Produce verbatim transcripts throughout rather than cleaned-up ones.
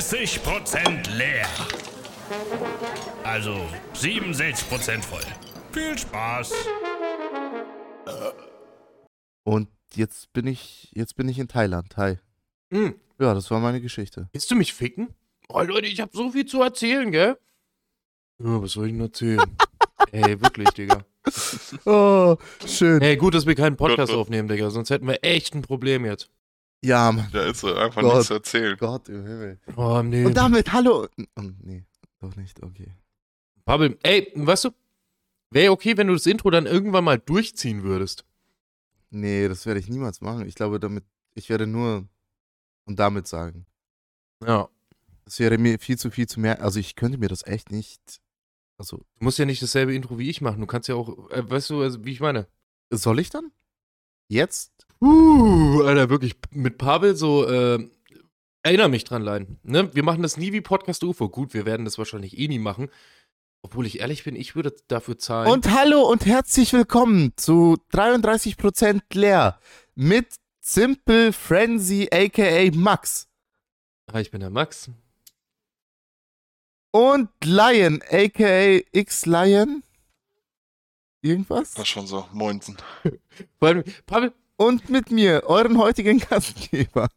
sechzig Prozent leer. Also siebenundsechzig Prozent voll. Viel Spaß. Und jetzt bin ich, jetzt bin ich in Thailand. Hi. Hm. Ja, das war meine Geschichte. Willst du mich ficken? Oh Leute, ich hab so viel zu erzählen, gell? Ja, was soll ich denn erzählen? Ey, wirklich, Digga. Oh, schön. Ey, gut, dass wir keinen Podcast Gott. aufnehmen, Digga. Sonst hätten wir echt ein Problem jetzt. Ja, Mann. Da ist so einfach Gott. nichts zu erzählen. Gott im Himmel. Oh, nee. Und damit, hallo. Oh, nee, doch nicht, okay. Pavel, ey, weißt du, wäre okay, wenn du das Intro dann irgendwann mal durchziehen würdest. Nee, das werde ich niemals machen. Ich glaube, damit, ich werde nur und damit sagen. Ja. Das wäre mir viel zu viel zu mehr. Also ich könnte mir das echt nicht. Also, Du musst ja nicht dasselbe Intro wie ich machen. Du kannst ja auch, äh, weißt du, also, wie ich meine? soll ich dann? Jetzt? Uh, Alter, wirklich, mit Pavel so, äh, erinnere mich dran, Lein. Ne? Wir machen das nie wie Podcast U F O. Gut, wir werden das wahrscheinlich eh nie machen. Obwohl ich ehrlich bin, ich würde dafür zahlen. Und hallo und herzlich willkommen zu dreiunddreißig Prozent leer mit Simple Frenzy aka Max Hi, ich bin der Max. und Lion aka X-Lion. Irgendwas? War schon so, Moinsen. Vor allem, Pavel, Und mit mir, euren heutigen Gastgeber.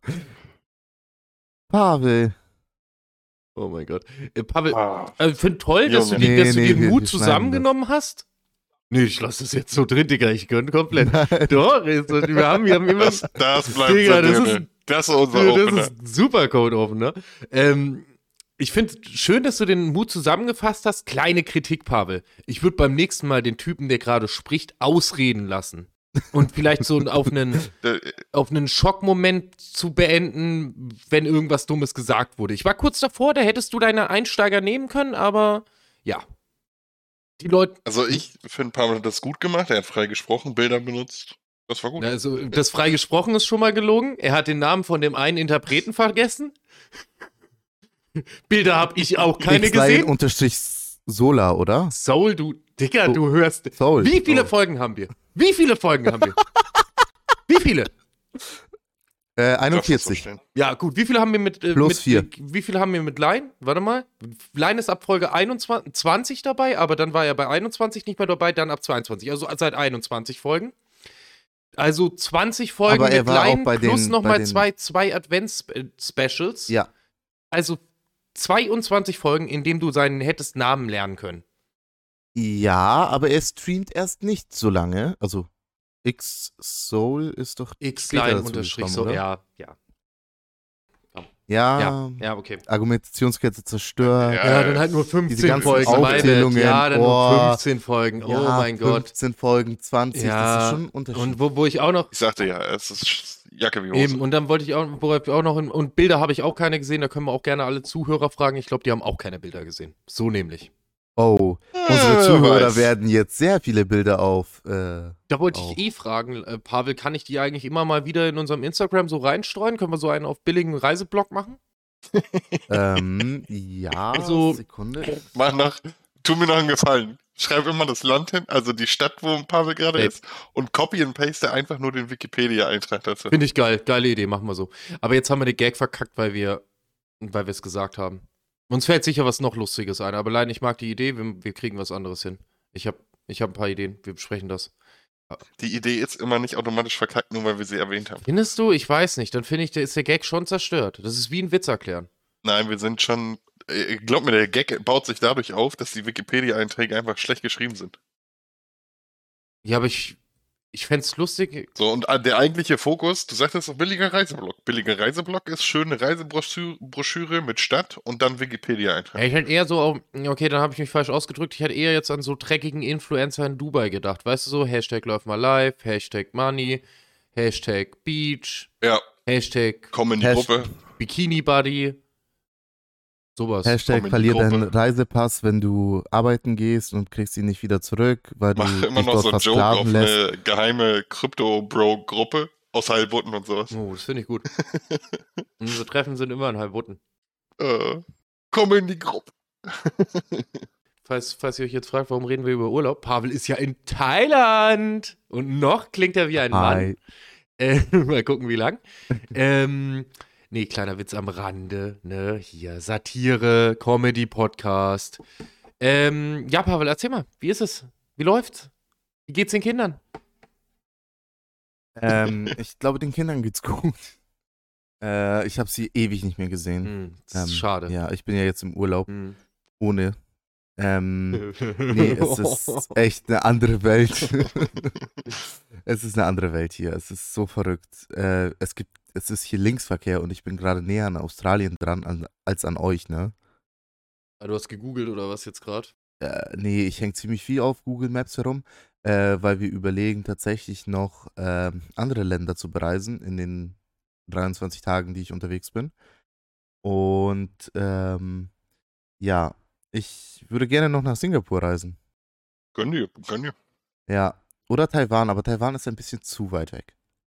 Pavel. oh mein Gott. Äh, Pavel, Ah. ich finde toll, dass du, Junge. die, Nee, dass du nee, dir wir- Mut wir schneiden zusammengenommen hast. Nee, ich lasse das jetzt so drin, Digga. Ich gönne komplett. Nein. Doch, ist so, wir haben, wir haben immer... Das, das bleibt Digga, so das drin. ist- Das ist unser Das Opener. ist ein super Code-Opener. Ähm, ich finde schön, dass du den Mut zusammengefasst hast. Kleine Kritik, Pavel. Ich würde beim nächsten Mal den Typen, der gerade spricht, ausreden lassen. Und vielleicht so auf einen, Der- auf einen Schockmoment zu beenden, wenn irgendwas Dummes gesagt wurde. Ich war kurz davor, da hättest du deine Einsteiger nehmen können, aber ja. Die Leute, Also ich finde, Pavel hat das gut gemacht. Er hat frei gesprochen, Bilder benutzt. Das war gut. also das frei gesprochen ist schon mal gelogen. Er hat den Namen von dem einen Interpreten vergessen. Bilder habe ich auch keine X-Lion gesehen. unterstrich Sola, oder? Soul, du, Digga, du hörst. Soul. Wie viele Oh. Folgen haben wir? Wie viele Folgen haben wir? Wie viele? Äh, Darfst du so einundvierzig. stehen. Ja, gut. Wie viele haben wir mit. Äh, Plus mit vier. Äh, wie viele haben wir mit Line? Warte mal. Line ist ab Folge einundzwanzig, zwanzig dabei, aber dann war er bei einundzwanzig nicht mehr dabei, dann ab zweiundzwanzig. Also seit einundzwanzig Folgen. Also zwanzig Folgen Aber er mit war auch Line bei plus den- nochmal bei den- zwei, zwei Advents-Specials. Ja. Also zweiundzwanzig Folgen, in denen du seinen hättest Namen lernen können. Ja, aber er streamt erst nicht so lange. Also X-Soul ist doch später X-Line dazu unterstrich gekommen, so, oder? ja, ja. Ja, Ja, ja, okay. Argumentationskette zerstört. Ja, Ja, dann halt nur diese fünfzehn ganzen Folgen. my bad. Aufzählungen, Ja, dann nur oh. fünfzehn Folgen. Oh Ja, mein Gott. fünfzehn Folgen, zwanzig, das Ja, ist schon ein Unterschied. Und wo, wo ich auch noch, Ich sagte ja, es ist Jacke wie Hose. eben, und dann wollte ich auch, wo ich auch noch, in, und Bilder habe ich auch keine gesehen, da können wir auch gerne alle Zuhörer fragen. Ich glaube, die haben auch keine Bilder gesehen. So nämlich. Oh, Äh, unsere wer Zuhörer weiß. werden jetzt sehr viele Bilder auf. Äh, Da wollte Auch. ich eh fragen, äh, Pavel, kann ich die eigentlich immer mal wieder in unserem Instagram so reinstreuen? Können wir so einen auf billigen Reiseblog machen? ähm, ja, Also- Sekunde. Mach noch, tu mir noch einen Gefallen. Schreib immer das Land hin, also die Stadt, wo Pavel gerade Ey. ist, und copy and paste einfach nur den Wikipedia-Eintrag dazu. Finde ich geil. Geile Idee, machen wir so. Aber jetzt haben wir den Gag verkackt, weil wir weil wir es gesagt haben. Uns fällt sicher was noch Lustiges ein, aber leider, ich mag die Idee, wir, wir kriegen was anderes hin. Ich habe ich hab ein paar Ideen, wir besprechen das. Die Idee ist immer nicht automatisch verkackt, nur weil wir sie erwähnt haben. Findest du? Ich weiß nicht. Dann finde ich, da ist der Gag schon zerstört. Das ist wie ein Witz erklären. Nein, wir sind schon, äh, glaub mir, der Gag baut sich dadurch auf, dass die Wikipedia-Einträge einfach schlecht geschrieben sind. Ja, aber ich, ich fände es lustig. So, und äh, der eigentliche Fokus, du sagtest doch billiger Reiseblog. Billiger Reiseblog ist schöne Reisebroschüre mit Stadt und dann Wikipedia-Eintrag. Ja, ich hätte eher so, auf, okay, dann habe ich mich falsch ausgedrückt. Ich hätte eher jetzt an so dreckigen Influencer in Dubai gedacht. Weißt du so, Hashtag läuft mal live, Hashtag Money, Hashtag Beach, Ja, Hashtag komm in die Hasht- Gruppe. Bikini Buddy. Sowas. Hashtag komm in die verlier Gruppe. deinen Reisepass, wenn du arbeiten gehst und kriegst ihn nicht wieder zurück, weil du Mach immer dich noch dort so einen Joke auf versklaven lässt. eine geheime Krypto-Bro-Gruppe aus Heilbutten und sowas. Oh, das finde ich gut. Unsere Treffen sind immer in Heilbutten. Äh, komm in die Gruppe. Falls, falls ihr euch jetzt fragt, warum reden wir über Urlaub? Pavel ist ja in Thailand. Und noch klingt er wie ein Mann. Hi. Äh, mal gucken, wie lang. ähm, Nee, kleiner Witz am Rande, ne? Hier, Satire, Comedy-Podcast. Ähm, ja, Pavel, erzähl mal, wie ist es? Wie läuft's? Wie geht's den Kindern? Ähm, ich glaube, den Kindern geht's gut. Äh, ich habe sie ewig nicht mehr gesehen. Hm, das ist Ähm, schade. Ja, ich bin ja jetzt im Urlaub Hm. ohne. Ähm, nee, es ist echt eine andere Welt. Es ist eine andere Welt hier. Es ist so verrückt. Äh, es gibt, es ist hier Linksverkehr und ich bin gerade näher an Australien dran an, als an euch, ne? Ah, du hast gegoogelt oder was jetzt gerade? Äh, nee, ich hänge ziemlich viel auf Google Maps herum, äh, weil wir überlegen, tatsächlich noch ähm, andere Länder zu bereisen in den dreiundzwanzig Tagen, die ich unterwegs bin. Und ähm, ja, ich würde gerne noch nach Singapur reisen. Gönn dir, gönn dir. Ja, oder Taiwan, aber Taiwan ist ein bisschen zu weit weg.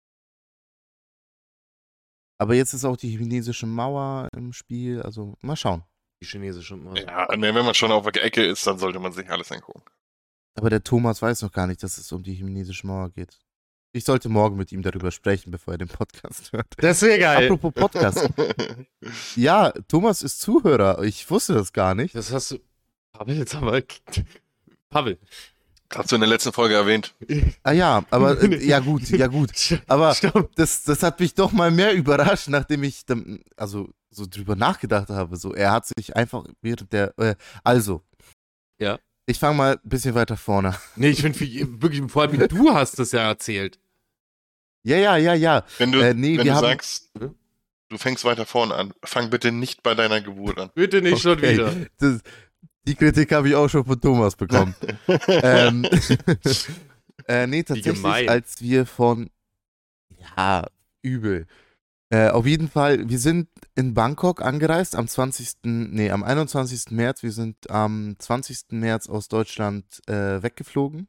Aber jetzt ist auch die chinesische Mauer im Spiel, also mal schauen. Die chinesische Mauer. Ja, nee, wenn man schon auf der Ecke ist, dann sollte man sich alles angucken. Aber der Thomas weiß noch gar nicht, dass es um die chinesische Mauer geht. Ich sollte morgen mit ihm darüber sprechen, bevor er den Podcast hört. Das wäre geil. Apropos Podcast. Ja, Thomas ist Zuhörer. Ich wusste das gar nicht. Das hast du. Pavel, jetzt haben wir. Pavel. Hast du in der letzten Folge erwähnt. Ah ja, aber äh, ja gut, ja gut. Aber Stopp. das, das hat mich doch mal mehr überrascht, nachdem ich dann, also so drüber nachgedacht habe. So, er hat sich einfach während der, äh, also. Ja. Ich fange mal ein bisschen weiter vorne an. Nee, ich finde wirklich, vor allem du hast das ja erzählt. Ja, ja, ja, ja. Wenn du, Äh, nee, wenn wir du haben- sagst, du fängst weiter vorne an, fang bitte nicht bei deiner Geburt an. Bitte nicht schon Okay. wieder. Das, die Kritik habe ich auch schon von Thomas bekommen. ähm, äh, nee, tatsächlich, gemein. als wir von, ja, übel. Äh, auf jeden Fall, wir sind in Bangkok angereist am zwanzigsten, nee, am einundzwanzigsten März. Wir sind am zwanzigsten März aus Deutschland äh, weggeflogen.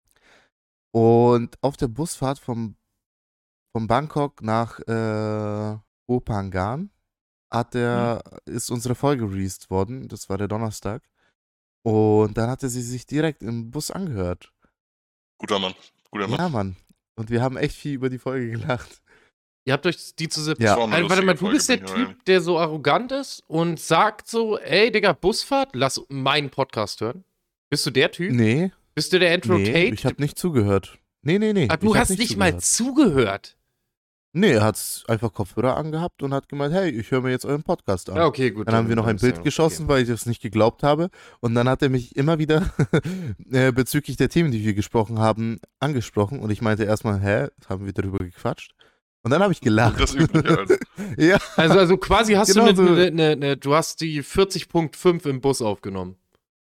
Und auf der Busfahrt vom, von Bangkok nach äh, Koh Phangan hat der, ist unsere Folge released worden. Das war der Donnerstag. Und dann hatte sie sich direkt im Bus angehört. Guter Mann, guter Mann. Ja, Mann. Und wir haben echt viel über die Folge gelacht. Ihr habt euch die zu Ja. Das war eine Also, warte lustige mal, du Folge, bist der bin ich Typ, der so arrogant ist und sagt so, ey, Digga, Busfahrt, lass meinen Podcast hören. Bist du der Typ? Nee, Bist du der Andrew nee, Tate? ich habe nicht zugehört. Nee, nee, nee. ah, du ich hab hast nicht mal zugehört. zugehört. Nee, er hat einfach Kopfhörer angehabt und hat gemeint, hey, ich höre mir jetzt euren Podcast an. Ja, okay, gut. Dann haben wir noch ein ist ja Bild geschossen, okay. weil ich das nicht geglaubt habe. Und dann hat er mich immer wieder äh, bezüglich der Themen, die wir gesprochen haben, angesprochen. Und ich meinte erstmal, hä, haben wir darüber gequatscht? Und dann habe ich gelacht. Das Übliche also. Ja, Also, also quasi hast Genau du so. eine, eine, eine, du hast die vierzig Punkt fünf im Bus aufgenommen.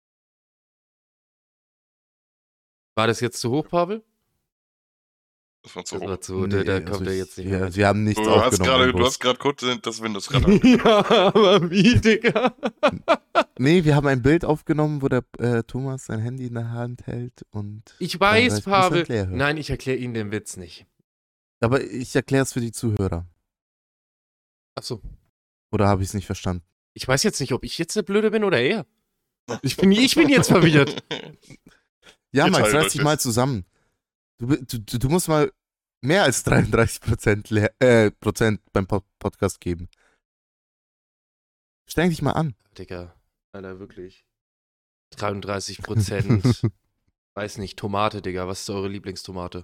War das jetzt zu hoch, Pavel? Das war zu Das hoch. war zu, da, da Nee, kommt also er ich- jetzt nicht ja, mehr. wir haben nichts Du hast aufgenommen. gerade, im du Bus. hast gerade kurz das Windows-Radar. Ja, aber wie, Digga? Nee, wir haben ein Bild aufgenommen, wo der äh, Thomas sein Handy in der Hand hält und. Ich dann weiß, seit Pavel. Prozent leer hört. Nein, ich erkläre Ihnen den Witz nicht. Aber ich erkläre es für die Zuhörer. Achso. Oder habe ich es nicht verstanden? Ich weiß jetzt nicht, ob ich jetzt der Blöde bin oder er. Ich bin, ich bin jetzt verwirrt. Ja, Ihr Max, teilt reiß euch dich mal das. zusammen. Du, bi- du, du, du musst mal mehr als dreiunddreißig Prozent, leer, äh, Prozent beim Pod Podcast geben. Streng dich mal an. Digga, Alter, wirklich. dreiunddreißig Prozent. Weiß nicht, Tomate, Digga. Was ist eure Lieblingstomate?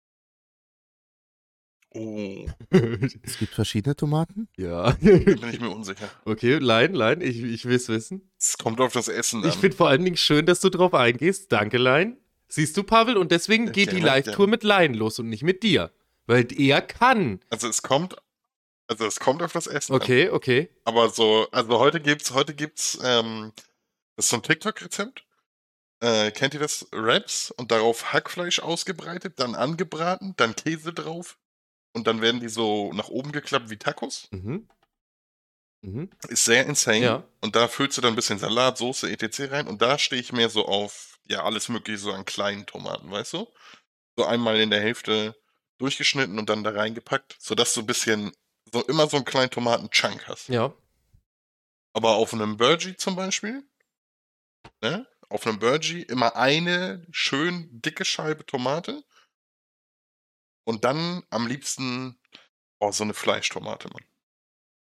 Oh, Es gibt verschiedene Tomaten. Ja. da bin ich mir unsicher. Okay, Lein, Lein, ich, ich will es wissen. Es kommt auf das Essen Ich an. finde vor allen Dingen schön, dass du drauf eingehst. Danke, Lein. Siehst du, Pavel? Und deswegen geht die Gerne, Live-Tour mit Lein los und nicht mit dir. Weil er kann. Also es kommt, also es kommt auf das Essen an. Okay, okay. Aber so, also heute gibt's, heute gibt's, ähm, das ist so ein TikTok-Rezept. Äh, kennt ihr das? Wraps und darauf Hackfleisch ausgebreitet, dann angebraten, dann Käse drauf und dann werden die so nach oben geklappt wie Tacos. Mhm. Mhm. Ist sehr insane. Ja. Und da füllst du dann ein bisschen Salat, Soße, et cetera rein. Und da stehe ich mehr so auf, ja, alles mögliche so an kleinen Tomaten, weißt du? So einmal in der Hälfte durchgeschnitten und dann da reingepackt, sodass du ein bisschen, so immer so einen kleinen Tomaten-Chunk hast. Ja. Aber auf einem Burgie zum Beispiel, ne? Auf einem Burgie immer eine schön dicke Scheibe Tomate und dann am liebsten, oh, so eine Fleischtomate, Mann.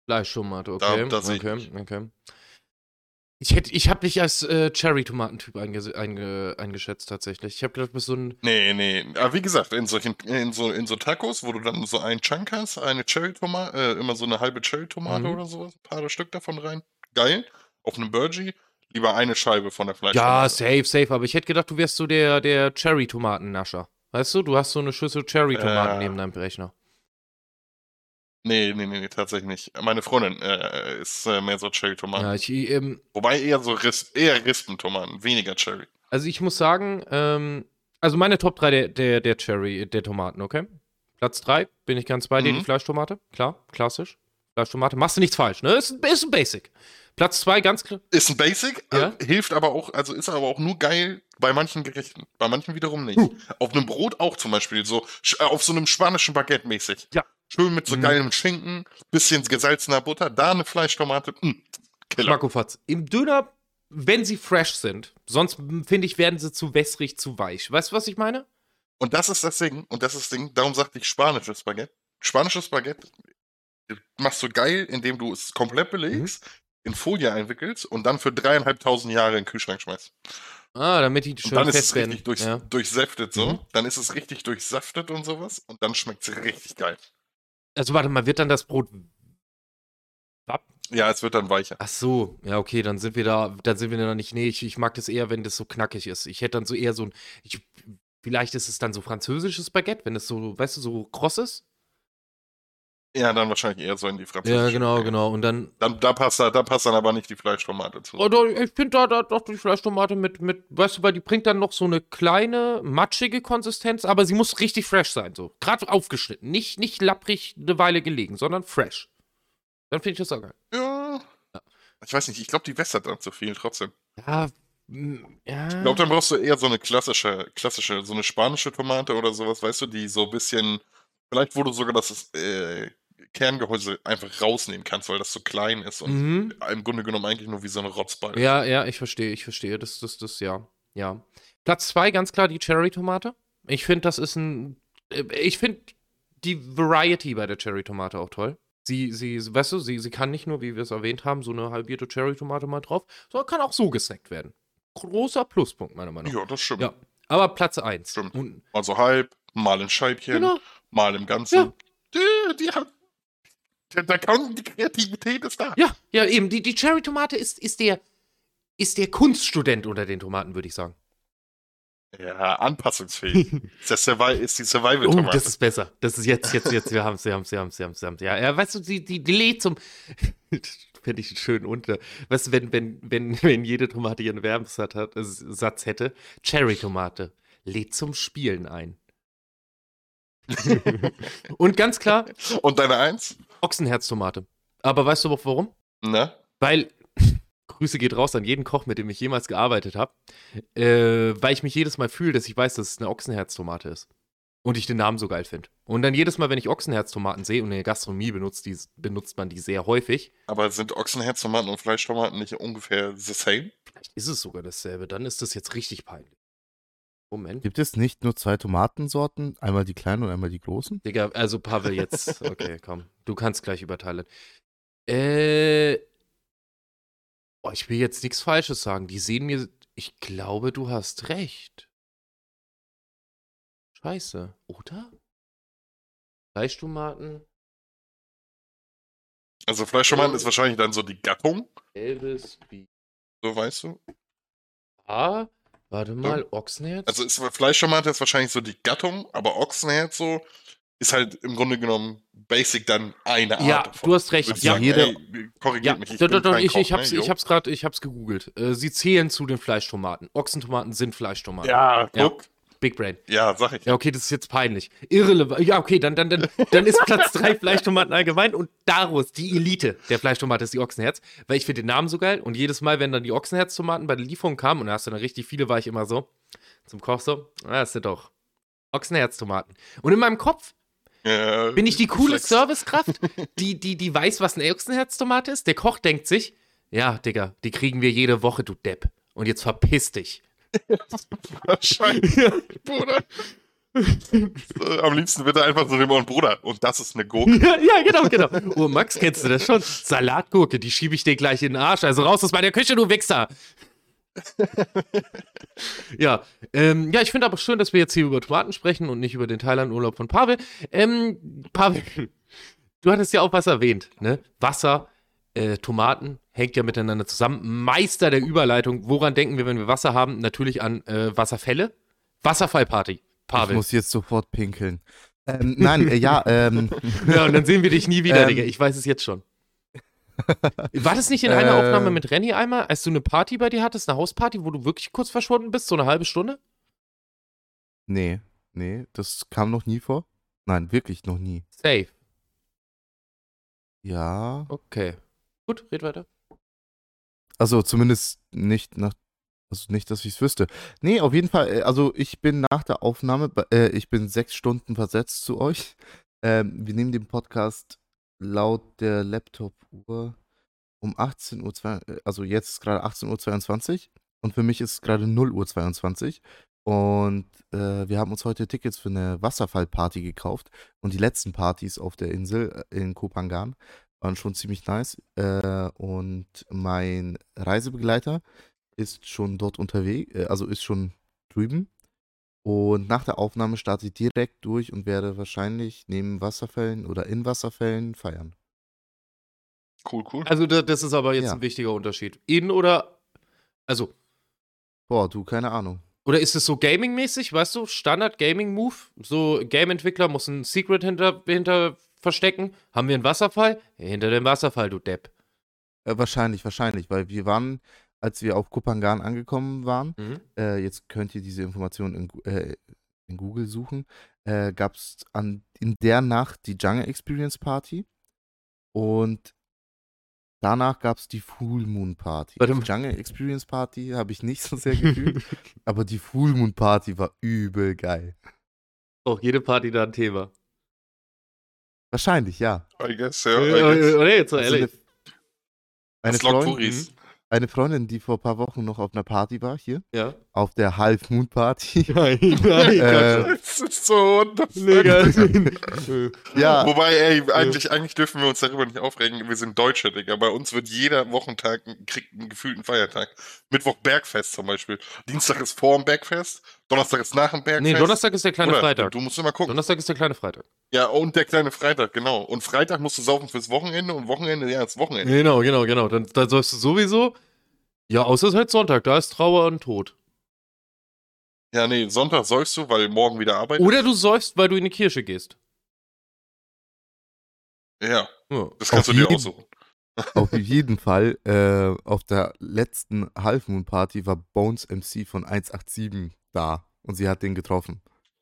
Fleischtomate, okay. Da- da sehe ich okay, mich. okay. Ich, hätt- ich habe dich als äh, Cherry-Tomatentyp einge einge eingeschätzt, tatsächlich. Ich habe gedacht, du bist so ein. Nee, nee. Aber wie gesagt, in solchen, in so, in so Tacos, wo du dann so einen Chunk hast, eine Cherry-Tomate, äh, immer so eine halbe Cherry-Tomate Mhm. oder sowas, ein paar Stück davon rein. Geil. Auf einem Burgie, lieber eine Scheibe von der Ja, Fleischtomate. safe, safe. Aber ich hätte gedacht, du wärst so der, der Cherry-Tomaten-Nascher. Weißt du, du hast so eine Schüssel Cherry-Tomaten Äh. neben deinem Rechner. Nee, nee, nee, nee, tatsächlich nicht. Meine Freundin äh, ist äh, mehr so Cherry-Tomaten. Ja, ich, ähm, Wobei eher so Ris eher Rispentomaten, weniger Cherry. also ich muss sagen, ähm, also meine Top drei der, der, der Cherry, der Tomaten, okay? Platz drei bin ich ganz bei dir, Mhm. die Fleischtomate. Klar, klassisch. Fleischtomate. Machst du nichts falsch, ne? Ist, ist ein Basic. Platz zwei ganz klar. Ist ein Basic, Ja. äh, hilft aber auch, also ist aber auch nur geil bei manchen Gerichten, bei manchen wiederum nicht. Uh. Auf einem Brot auch zum Beispiel, so sch- äh, auf so einem spanischen Baguette mäßig. Ja. Schön mit so Mhm. geilem Schinken, bisschen gesalzener Butter, da eine Fleischtomate, mh, Killer. Schmackofatz. Im Döner, wenn sie fresh sind, sonst m, finde ich, werden sie zu wässrig, zu weich. Weißt du, was ich meine? Und das ist das Ding, und das ist das Ding, darum sagte ich spanisches Baguette. Spanisches Baguette machst du geil, indem du es komplett belegst, Mhm. in Folie einwickelst und dann für dreieinhalbtausend Jahre in den Kühlschrank schmeißt. Ah, damit die Und schön dann ist fest es werden. richtig durch, Ja. durchsäftet so. Mhm. Dann ist es richtig durchsaftet und sowas. Und dann schmeckt es richtig geil. Also warte mal, wird dann das Brot. Wapp? Ja, es wird dann weicher. Ach so, ja, okay, dann sind wir da, dann sind wir da nicht. Nee, ich, ich mag das eher, wenn das so knackig ist. Ich hätte dann so eher so ein. Ich, vielleicht ist es dann so französisches Baguette, wenn es so, weißt du, so kross ist. Ja, dann wahrscheinlich eher so in die französische. Ja, genau, Richtung. genau. Und dann. Dann, da, passt, da, da passt dann aber nicht die Fleischtomate zu. Oh, doch, ich finde da, da doch die Fleischtomate mit, mit, weißt du, weil die bringt dann noch so eine kleine, matschige Konsistenz, aber sie muss richtig fresh sein, so. Gerade aufgeschnitten. Nicht, nicht lapprig eine Weile gelegen, sondern fresh. Dann finde ich das auch geil. Ja. Ich weiß nicht, ich glaube, die wässert dann zu viel trotzdem. Ja, mm, ja. Ich glaube, dann brauchst du eher so eine klassische, klassische, so eine spanische Tomate oder sowas, weißt du, die so ein bisschen, vielleicht wo du sogar das äh, Kerngehäuse einfach rausnehmen kannst, weil das so klein ist und Mhm. im Grunde genommen eigentlich nur wie so eine Rotzball. Ja, ja, ich verstehe, ich verstehe. Das, das, das, ja. Ja. Platz zwei, ganz klar, die Cherry-Tomate. Ich finde, das ist ein. äh, Ich finde die Variety bei der Cherry-Tomate auch toll. Sie, sie, weißt du, sie, sie kann nicht nur, wie wir es erwähnt haben, so eine halbierte Cherry-Tomate mal drauf, sondern kann auch so gesnackt werden. Großer Pluspunkt, meiner Meinung nach. Ja, das stimmt. Ja. Aber Platz eins. Stimmt. Und, Also halb, mal in Scheibchen, genau. mal im Ganzen. Ja. Die, die hat, da, da kann, die Kreativität ist da. Ja, ja, eben. Die, die Cherry-Tomate ist, ist, der, ist der Kunststudent unter den Tomaten, würde ich sagen. Ja, anpassungsfähig. ist, der Survi ist die Oh, Survival-Tomate. das ist besser. Das ist jetzt, jetzt, jetzt, wir haben es, wir haben es, wir haben es, wir haben es, wir haben es. Ja, ja, weißt du, die, die, die lädt zum. Finde ich schön unter. Weißt du, wenn, wenn, wenn, wenn jede Tomate ihren Werbesatz hat, äh, Satz hätte, Cherry-Tomate lädt zum Spielen ein. Und ganz klar, Und deine Eins? Ochsenherztomate. Aber weißt du auch warum? Ne? Weil, Grüße geht raus an jeden Koch, mit dem ich jemals gearbeitet habe, äh, weil ich mich jedes Mal fühle, dass ich weiß, dass es eine Ochsenherztomate ist. Und ich den Namen so geil finde. Und dann jedes Mal, wenn ich Ochsenherztomaten sehe, und in der Gastronomie benutzt, die, benutzt man die sehr häufig, Aber sind Ochsenherztomaten und Fleischtomaten nicht ungefähr the same? vielleicht ist es sogar dasselbe, dann ist das jetzt richtig peinlich. Moment. Gibt es nicht nur zwei Tomatensorten, einmal die kleinen und einmal die großen? Digga, also Pavel, jetzt, okay, komm, du kannst gleich überteilen. Äh, boah, ich will jetzt nichts Falsches sagen. Die sehen mir, ich glaube, du hast recht. Scheiße, oder? Fleischtomaten, Also Fleischtomaten ist wahrscheinlich dann so die Gattung, Elvis, B. so weißt du. Ah, warte mal, Ochsenherz? Also ist, Fleischtomate ist wahrscheinlich so die Gattung, aber Ochsenherz so ist halt im Grunde genommen basic dann eine Art ja, davon. du hast recht. Würde ich Ja, sagen, jeder- ey, korrigiert ja, mich, ich doch, bin doch, doch, kein ich, Koch, ich hab's, ne, ich jo. hab's gerade, ich hab's gegoogelt. Äh, sie zählen zu den Fleischtomaten. Ochsentomaten sind Fleischtomaten. Ja, Ja. guck. Big Brain. Ja, sag ich. Ja, okay, das ist jetzt peinlich. Irrelevant. Ja, okay, dann, dann, dann, dann ist Platz drei Fleischtomaten allgemein und daraus die Elite der Fleischtomate ist die Ochsenherz, weil ich finde den Namen so geil und jedes Mal, wenn dann die Ochsenherztomaten bei der Lieferung kamen und da hast du dann richtig viele, war ich immer so zum Koch so, ah, das sind doch Ochsenherztomaten. Und in meinem Kopf Ja, bin ich die coole Flex. Servicekraft, die, die, die weiß, was eine Ochsenherztomate ist. Der Koch denkt sich, ja, Digga, die kriegen wir jede Woche, du Depp. Und jetzt verpiss dich. Wahrscheinlich, Bruder. Am liebsten wird er einfach so dem Ohren, Bruder, und das ist eine Gurke. Ja, ja, genau, genau. Oh, Max, kennst du das schon? Salatgurke, die schiebe ich dir gleich in den Arsch. Also raus aus meiner Küche, du Wichser. ja, ähm, ja, ich finde aber schön, dass wir jetzt hier über Tomaten sprechen und nicht über den Thailand-Urlaub von Pavel. Ähm, Pavel, du hattest ja auch was erwähnt, ne? Wasser, äh, Tomaten, hängt ja miteinander zusammen. Meister der Überleitung. Woran denken wir, wenn wir Wasser haben? Natürlich an äh, Wasserfälle. Wasserfallparty, Pavel. Ich muss jetzt sofort pinkeln. Ähm, nein, äh, ja, ähm. Ja, und dann sehen wir dich nie wieder, Ähm. Digga. Ich weiß es jetzt schon. War das nicht in einer Äh. Aufnahme mit Renny einmal, als du eine Party bei dir hattest, eine Hausparty, wo du wirklich kurz verschwunden bist, so eine halbe Stunde? Nee, nee, das kam noch nie vor. Nein, wirklich noch nie. Safe. Ja, Okay. Gut, red weiter. also zumindest nicht nach, also nicht, dass ich es wüsste. Nee, auf jeden Fall, äh, also ich bin nach der Aufnahme, bei- äh, ich bin sechs Stunden versetzt zu euch. Ähm, wir nehmen den Podcast laut der Laptop-Uhr um achtzehn Uhr, zwei- äh, also jetzt ist gerade achtzehn Uhr zweiundzwanzig und für mich ist es gerade null Uhr zweiundzwanzig. Und äh, wir haben uns heute Tickets für eine Wasserfallparty gekauft. Und die letzten Partys auf der Insel äh, in Koh Phangan waren schon ziemlich nice. Äh, und mein Reisebegleiter ist schon dort unterwegs, äh, also ist schon drüben. Und nach der Aufnahme starte ich direkt durch und werde wahrscheinlich neben Wasserfällen oder in Wasserfällen feiern. Cool, cool. Also, da, das ist aber jetzt Ja. ein wichtiger Unterschied. In oder, also, Boah, du, keine Ahnung. oder ist es so Gaming-mäßig, weißt du? Standard-Gaming-Move? So, Game-Entwickler muss ein Secret hinter, hinter verstecken. Haben wir einen Wasserfall? Ja, hinter dem Wasserfall, du Depp. Äh, wahrscheinlich, wahrscheinlich, weil wir waren, als wir auf Koh Phangan angekommen waren, Mhm. äh, jetzt könnt ihr diese Informationen in, Gu- äh, in Google suchen, äh, gab es in der Nacht die Jungle Experience Party und danach gab es die Full Moon Party. Warte Die mal. Jungle Experience Party habe ich nicht so sehr gefühlt, aber die Full Moon Party war übel geil. Auch jede Party da ein Thema. Wahrscheinlich, ja. I guess, ja. I Äh, guess. Oder jetzt so Also ehrlich. eine, Das meine, lockt Freundin, Touris. eine Freundin, die vor ein paar Wochen noch auf einer Party war, hier, Ja. auf der Half Moon Party. Nein, nein, Äh, Das ist so wundervoll. Ja, Wobei, ey, eigentlich, eigentlich dürfen wir uns darüber nicht aufregen. Wir sind Deutsche, Digga. Bei uns wird jeder Wochentag, kriegt einen gefühlten Feiertag. Mittwoch Bergfest zum Beispiel. Dienstag ist vor dem Bergfest. Donnerstag ist nach dem Bergfest. Nee, Donnerstag ist der kleine Oder, Freitag. Du musst immer gucken. Donnerstag ist der kleine Freitag. Ja, und der kleine Freitag, genau. Und Freitag musst du saufen fürs Wochenende und Wochenende, ja, das Wochenende. Genau, genau, genau. Dann, dann säufst du sowieso. Ja, außer es ist halt Sonntag, da ist Trauer und Tod. Ja, nee, Sonntag säufst du, weil morgen wieder Arbeit Oder du säufst, weil du in die Kirche gehst. ist. Ja, Ja. das kannst Auf du dir jeden- aussuchen. auf jeden Fall, äh, auf der letzten Half Moon Party war Bones M C von eins acht sieben da und sie hat den getroffen.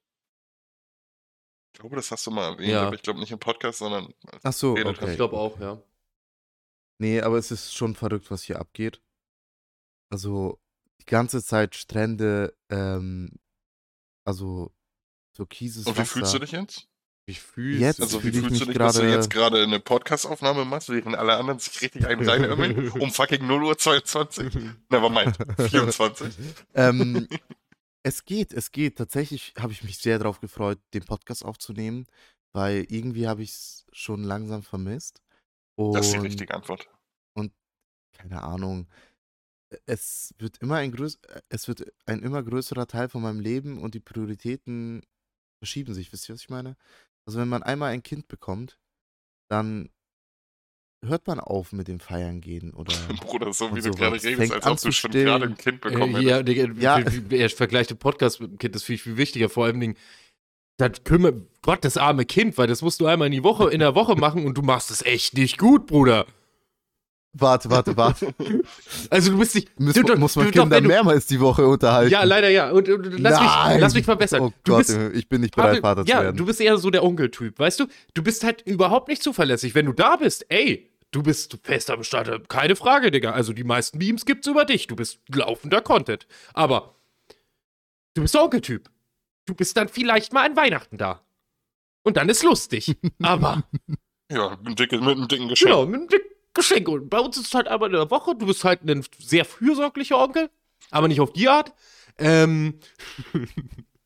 Ich glaube, das hast du mal erwähnt, Ja. aber ich glaube nicht im Podcast, sondern Ach so, Redet okay. Ich glaube auch, ja. Nee, aber es ist schon verrückt, was hier abgeht. Also die ganze Zeit Strände, ähm, also türkises Und wie Wasser. fühlst du dich jetzt? Ich fühl's. Jetzt Also wie fühle ich fühlst du mich dich, dass du gerade- jetzt gerade eine Podcast-Aufnahme machst, während alle anderen sich richtig einen reinömmeln? Um fucking null Uhr zweiundzwanzig? Nevermind, vierundzwanzig. ähm, es geht, es geht. Tatsächlich habe ich mich sehr darauf gefreut, den Podcast aufzunehmen, weil irgendwie habe ich es schon langsam vermisst. Und Das ist die richtige Antwort. keine Ahnung. Es wird immer ein größ es wird ein immer größerer Teil von meinem Leben und die Prioritäten verschieben sich. Wisst ihr, was ich meine? Also wenn man einmal ein Kind bekommt, dann hört man auf mit dem Feiern gehen oder Bruder, so wie Und du sowas. gerade redest, Fängt als an ob du zu schon stillen. gerade ein Kind bekommen Äh, hättest. ja, Digga, Ja. wie- wie- er vergleicht den Podcast mit dem Kind, das finde ich viel wichtiger. Vor allem Dingen, das kümmert, Gott, das arme Kind, weil das musst du einmal in die Woche, in der Woche machen und du machst es echt nicht gut, Bruder. warte, warte, warte. Also du bist nicht. Muss, du, du, muss man du, doch, Kinder wenn du, mehrmals die Woche unterhalten? Ja, leider ja. Und, und lass, mich, Nein! lass mich verbessern. Oh du Gott, bist, ich bin nicht bereit, Pavel, Vater ja, zu werden. du bist eher so der Onkeltyp, weißt du? Du bist halt überhaupt nicht zuverlässig. Wenn du da bist, ey, du bist fest am Start, keine Frage, Digga. Also die meisten Memes gibt's über dich. Du bist laufender Content. Aber du bist der Onkeltyp. Du bist dann vielleicht mal an Weihnachten da. Und dann ist lustig. Aber, Ja, ein dickes, mit einem dicken Geschenk. genau, mit einem dicken Geschenk. Und bei uns ist es halt einmal in der Woche. Du bist halt ein sehr fürsorglicher Onkel. Aber nicht auf die Art. Ähm.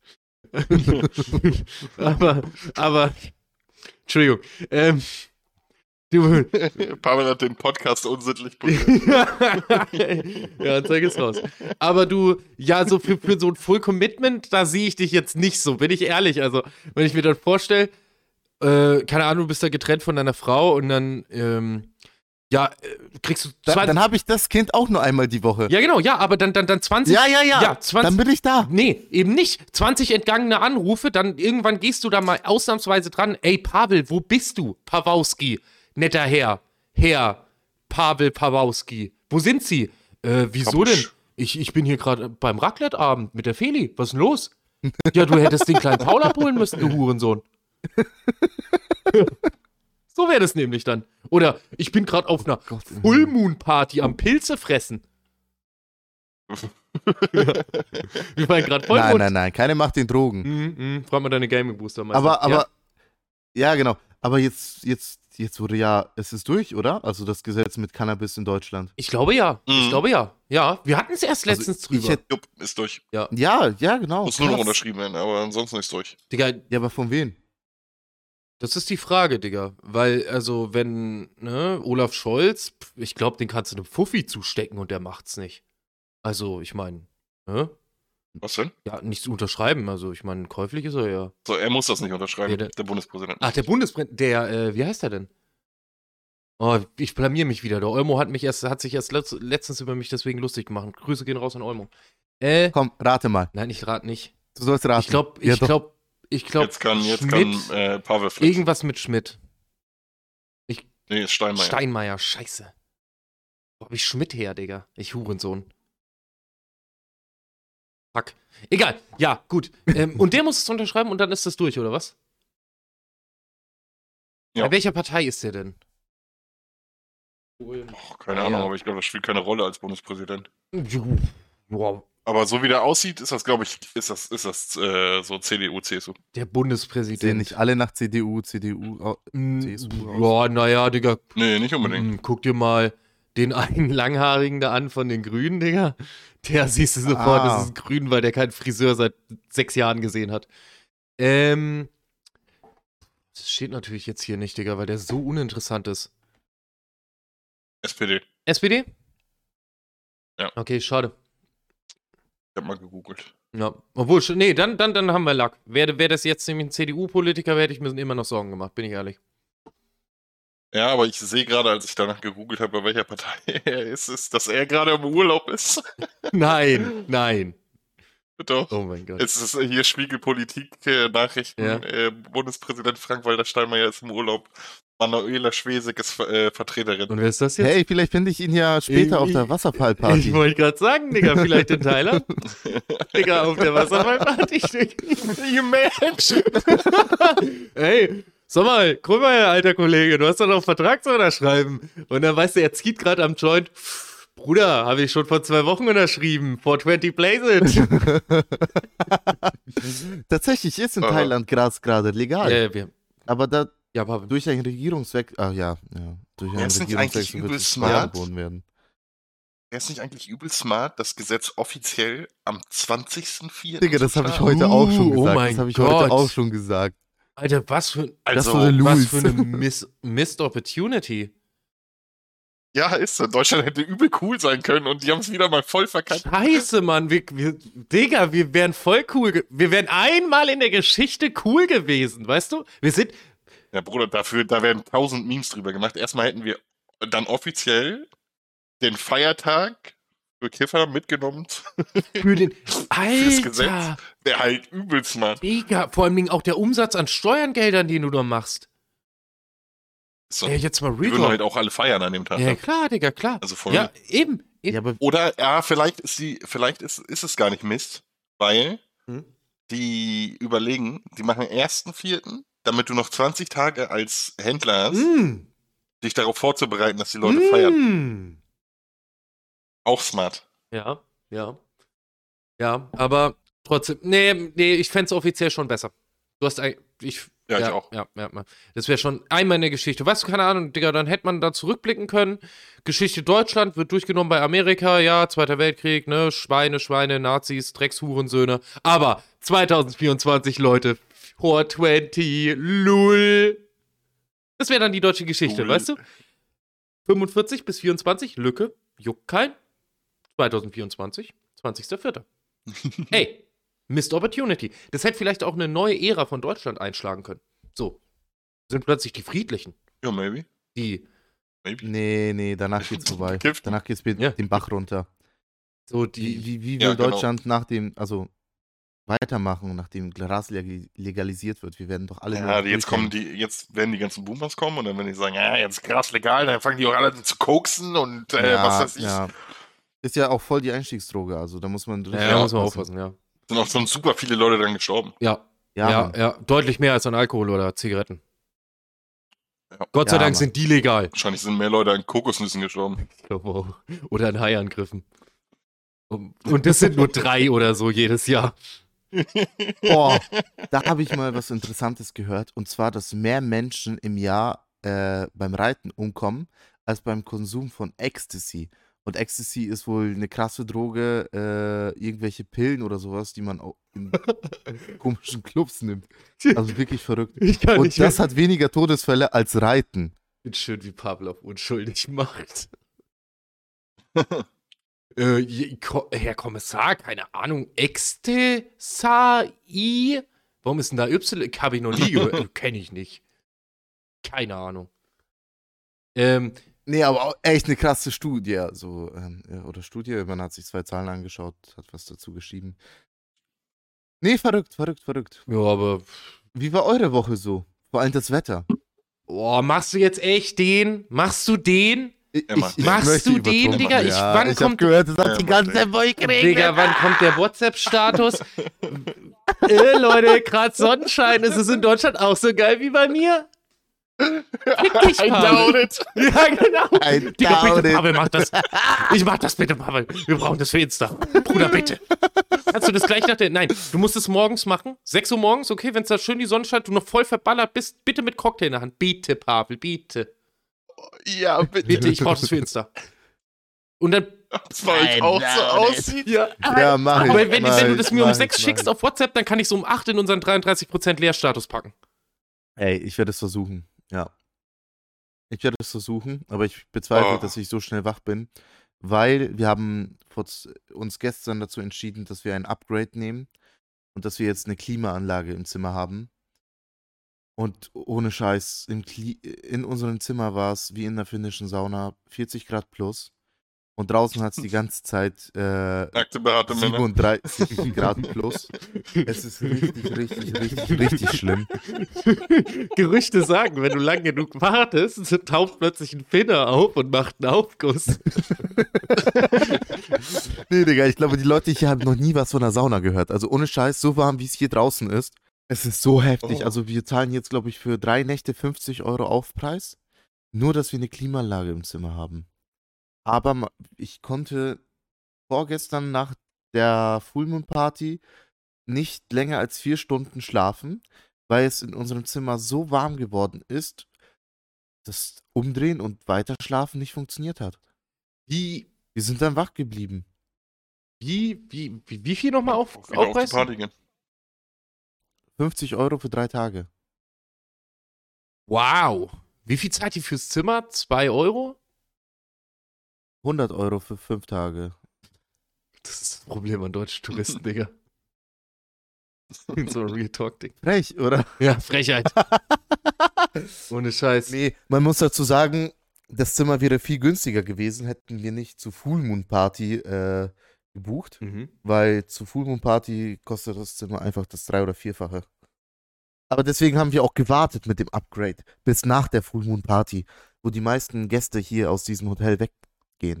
aber, aber, Entschuldigung, ähm, du, Pavel hat den Podcast unsittlich berührt. ja, zeig es raus. Aber du, ja, so für, für so ein Full Commitment, da sehe ich dich jetzt nicht so, bin ich ehrlich. Also, wenn ich mir dann vorstelle, äh, keine Ahnung, du bist da getrennt von deiner Frau und dann, ähm, ja, äh, kriegst du Da, zwanzig. dann habe ich das Kind auch nur einmal die Woche. Ja, genau, ja, aber dann, dann, dann zwanzig. ja, ja. ja. Ja, zwanzig. Dann bin ich da. Nee, eben nicht. zwanzig entgangene Anrufe, dann irgendwann gehst du da mal ausnahmsweise dran. Ey, Pavel, wo bist du? Pawłowski, netter Herr. Herr Pavel Pawłowski. Wo sind Sie? Äh, wieso denn? Kopsch. Ich, ich bin hier gerade beim Raclette-Abend mit der Feli. Was ist denn los? Ja, du hättest den kleinen Paul abholen müssen, du Hurensohn. So wäre das nämlich dann. Oder ich bin gerade auf einer Gott, Full Moon Party am Pilze fressen. Wir waren gerade voll. Nein, nein, nein, keine macht den Drogen. Mhm, mhm. Frag mal deine Gaming Booster Meister. Aber, aber, Ja? ja, genau. Aber jetzt, jetzt, jetzt wurde ja, es ist durch, oder? Also das Gesetz mit Cannabis in Deutschland. Ich glaube ja. Ich Mhm. glaube ja. Ja, wir hatten es erst Also letztens ich drüber. hätte- Jupp, ist durch. Ja, ja, genau. Muss nur noch krass. unterschrieben werden, aber ansonsten ist durch. Digga, Ja, aber von wem? das ist die Frage, Digga. Weil, also, wenn, ne, Olaf Scholz, pf, ich glaube, den kannst du einem Fuffi zustecken und der macht's nicht. Also, ich meine, ne? Was denn? Ja, nicht zu unterschreiben. Also, ich meine, käuflich ist er ja. So, er muss das nicht unterschreiben, Ja, der- der Bundespräsident. Ach, der Bundespräsident, der, äh, wie heißt der denn? Oh, ich blamier mich wieder. Der Olmo hat mich erst, hat sich erst letzt, letztens über mich deswegen lustig gemacht. Grüße gehen raus an Olmo. Äh, Komm, rate mal. nein, ich rate nicht. Du sollst raten. Ich glaube, Ja, ich doch. glaube, ich glaube, Jetzt kann, jetzt Schmidt, kann äh, Pavel flexen. irgendwas mit Schmidt. Nee, ist Steinmeier. Steinmeier, scheiße. Wo hab ich Schmidt her, Digga? Ich Hurensohn. Fuck. Egal, ja, gut. Ähm, und der muss es unterschreiben und dann ist das durch, oder was? Ja. Bei welcher Partei ist der denn? Oh, keine Ja, Ahnung, ja. aber ich glaube, das spielt keine Rolle als Bundespräsident. Boah, Aber so wie der aussieht, ist das, glaube ich, ist das, ist das äh, so C D U, C S U. der Sehen Bundespräsident. nicht alle nach C D U, C D U. au- Mm, C S U aus. Ja, naja, Digga. Nee, nicht unbedingt. Mm, guck dir mal den einen Langhaarigen da an von den Grünen, Digga. Der siehst du sofort, Ah. das ist ein Grün, weil der keinen Friseur seit sechs Jahren gesehen hat. Ähm. Das steht natürlich jetzt hier nicht, Digga, weil der so uninteressant ist. S P D. S P D? Ja. Okay, schade. Ich habe mal gegoogelt. Ja. Obwohl, sch- nee, dann, dann, dann haben wir Lack. Wäre wär das jetzt nämlich ein C D U-Politiker, wäre, hätte ich mir immer noch Sorgen gemacht, bin ich ehrlich. Ja, aber ich sehe gerade, als ich danach gegoogelt habe, bei welcher Partei er ist, ist, dass er gerade im Urlaub ist. Nein, nein. Doch. Oh mein Gott. Es ist hier Spiegelpolitik, äh, Nachrichten, Ja. äh, Bundespräsident Frank-Walter Steinmeier ist im Urlaub. Manuela Schwesig ist äh, Vertreterin. Und wer ist das jetzt? Hey, vielleicht finde ich ihn ja später Ich- auf der Ich Wasserfallparty. wollte gerade sagen, Digga, vielleicht in Thailand. Digga, auf der Wasserfallparty. You Mensch. Hey, sag mal, guck mal, alter Kollege, du hast doch noch einen Vertrag zu unterschreiben. Und dann weißt du, er zieht gerade am Joint. Bruder, habe ich schon vor zwei Wochen unterschrieben. four twenty Blaze it. Tatsächlich ist in Aha. Thailand Gras gerade legal. Ja, ja, wir, Aber da ja, aber durch einen Regierungswechsel, ah ja, ja, durch einen Er ist nicht eigentlich Regierungswechsel wird übel es smart. angeboten werden. Er ist nicht eigentlich übel smart, das Gesetz offiziell am zwanzigsten vierten Digga, das zu habe ich starten? heute auch schon Uh, oh gesagt. mein das habe ich Gott. heute auch schon gesagt. Alter, was für, Also, das war der was Louis. für eine Miss, Missed Opportunity. ja, ist so. Deutschland hätte übel cool sein können und die haben es wieder mal voll verkackt. Scheiße, Mann. Wir, wir, Digga, wir wären voll cool. ge- Wir wären einmal in der Geschichte cool gewesen, weißt du? Wir sind. Ja, Bruder, dafür, da werden tausend Memes drüber gemacht. Erstmal hätten wir dann offiziell den Feiertag für Kiffer mitgenommen. Für den. Fürs Gesetz. Alter! Wäre halt übel smart. Digga, vor allem auch der Umsatz an Steuergeldern, den du da machst. So. Ey, jetzt mal Die würden Real halt Talk. auch alle feiern an dem Tag. Ja, ne? klar, Digga, klar. Also voll. Ja, eben. eben. Ja, aber Oder ja, vielleicht ist die, vielleicht ist, ist es gar nicht Mist, weil Hm? die überlegen, die machen ersten Vierten, damit du noch zwanzig Tage als Händler hast, Mm. dich darauf vorzubereiten, dass die Leute feiern. Mm. Auch smart. Ja, ja. Ja, aber trotzdem. Nee, nee, ich fänd's offiziell schon besser. Du hast ein, ich, Ja, ich ja, auch. Ja, ja, ja. Das wäre schon einmal in der Geschichte. Weißt du, keine Ahnung, Digga, dann hätte man da zurückblicken können. Geschichte Deutschland wird durchgenommen bei Amerika, ja, Zweiter Weltkrieg, ne, Schweine, Schweine, Nazis, Dreckshurensöhne. Aber zwanzig vierundzwanzig, Leute, vierhundertzwanzig, lul. Das wäre dann die deutsche Geschichte, Lul. weißt du? fünfundvierzig bis vierundzwanzig, Lücke, juckt kein. zwanzig vierundzwanzig, zwanzigster vierter Ey, Missed Opportunity. Das hätte vielleicht auch eine neue Ära von Deutschland einschlagen können. So. Sind plötzlich die Friedlichen. Ja, maybe. Die, Maybe. Nee, nee, danach geht's vorbei. Gekifft. Danach geht's mit Ja. den Bach runter. so Wie, die, wie, wie will Ja, genau. Deutschland nach dem, also weitermachen, nachdem Gras leg- legalisiert wird? Wir werden doch alle Ja, nur jetzt kommen durchgehen. die, jetzt werden die ganzen Boomers kommen und dann werden die sagen, ja, jetzt Gras legal, dann fangen die auch alle an zu koksen und äh, ja, was weiß ich. ja. Ist ja auch voll die Einstiegsdroge, also da muss man ja, richtig da muss man aufpassen. aufpassen, ja. Sind auch schon super viele Leute dran gestorben. Ja, Ja, ja, Mann. ja, deutlich mehr als an Alkohol oder Zigaretten. Ja. Gott sei Ja, Dank Mann. sind die legal. Wahrscheinlich sind mehr Leute an Kokosnüssen gestorben. Ich glaube auch. Oder an Haiangriffen. Und und das sind nur drei oder so jedes Jahr. Boah, da habe ich mal was Interessantes gehört. Und zwar, dass mehr Menschen im Jahr äh, beim Reiten umkommen, als beim Konsum von Ecstasy. Und Ecstasy ist wohl eine krasse Droge, äh, irgendwelche Pillen oder sowas, die man auch in komischen Clubs nimmt. Also wirklich verrückt. Ich kann Und nicht das hat weniger Todesfälle als Reiten. bin schön, wie Pavlov unschuldig macht. äh, je- Ko- Herr Kommissar, keine Ahnung, Ecstasy? Warum ist denn da Y? Habe ich noch nie gehört. Kenne ich nicht. Keine Ahnung. Ähm, Nee, aber auch echt eine krasse Studie. So, ähm, ja, oder Studie, man hat sich zwei Zahlen angeschaut, hat was dazu geschrieben. Nee, verrückt, verrückt, verrückt. ja, aber. Wie war eure Woche so? Vor allem das Wetter. Boah, machst du jetzt echt den? Machst du den? Ich, Er macht den. Machst möchte du über den, Tom Digga? machen. Ich- ja, wann ich hab kommt- gehört, das Er hat die macht ganze den. Woche geregnet. Digga, wann kommt der WhatsApp-Status? äh, Leute, gerade Sonnenschein. Ist es in Deutschland auch so geil wie bei mir? Fick dich, I Pavel. doubt it. Ja, genau. I Digga, doubt bitte, it. Pavel, mach das. Ich mach das bitte, Pavel. Wir brauchen das für Insta. Bruder, bitte. Kannst du das gleich nach der... Nein, du musst es morgens machen. sechs Uhr morgens, okay? Wenn es da schön die Sonne scheint, du noch voll verballert bist, bitte mit Cocktail in der Hand. Bitte, Pavel, bitte. Ja, bitte. Bitte, ich brauch das für Insta. Und dann... Das bei euch auch so aussieht. Ja, Ja, mach ich. Aber wenn, mach wenn du ich, das mir um mach sechs ich, schickst mach auf WhatsApp, dann kann ich so um acht in unseren dreiunddreißig Prozent Leerstatus packen. ich. Ey, ich werde es versuchen. Ja. Ich werde es versuchen, aber ich bezweifle, Oh. dass ich so schnell wach bin, weil wir haben vor z- uns gestern dazu entschieden, dass wir ein Upgrade nehmen und dass wir jetzt eine Klimaanlage im Zimmer haben. Und ohne Scheiß, im Kli in unserem Zimmer war es wie in der finnischen Sauna, vierzig Grad plus. Und draußen hat es die ganze Zeit äh, Nackte, behaarte Männer. siebenunddreißig Grad plus. Es ist richtig, richtig, richtig, richtig schlimm. Gerüchte sagen, wenn du lang genug wartest, so taucht plötzlich ein Finner auf und macht einen Aufguss. Nee, Digga, ich glaube, die Leute hier haben noch nie was von der Sauna gehört. Also ohne Scheiß, so warm, wie es hier draußen ist. Es ist so heftig. Oh. Also wir zahlen jetzt, glaube ich, für drei Nächte fünfzig Euro Aufpreis. Nur, dass wir eine Klimaanlage im Zimmer haben. Aber ma- ich konnte vorgestern nach der Full Moon Party nicht länger als vier Stunden schlafen, weil es in unserem Zimmer so warm geworden ist, dass Umdrehen und Weiterschlafen nicht funktioniert hat. Wie, Wir sind dann wach geblieben. wie, wie, wie, wie viel nochmal auf, Wieder auf die Aufpreis? Party gehen. fünfzig Euro für drei Tage. Wow. Wie viel zahlt ihr fürs Zimmer? Zwei Euro? hundert Euro für fünf Tage. Das ist das Problem an deutschen Touristen, Digga. So ein Real Talk-Ding. Frech, oder? Ja, Frechheit. Ohne Scheiß. Nee, man muss dazu sagen, das Zimmer wäre viel günstiger gewesen, hätten wir nicht zu Full Moon Party äh, gebucht, Mhm. weil zu Full Moon Party kostet das Zimmer einfach das drei- oder vierfache. Aber deswegen haben wir auch gewartet mit dem Upgrade bis nach der Full Moon Party, wo die meisten Gäste hier aus diesem Hotel weggehen.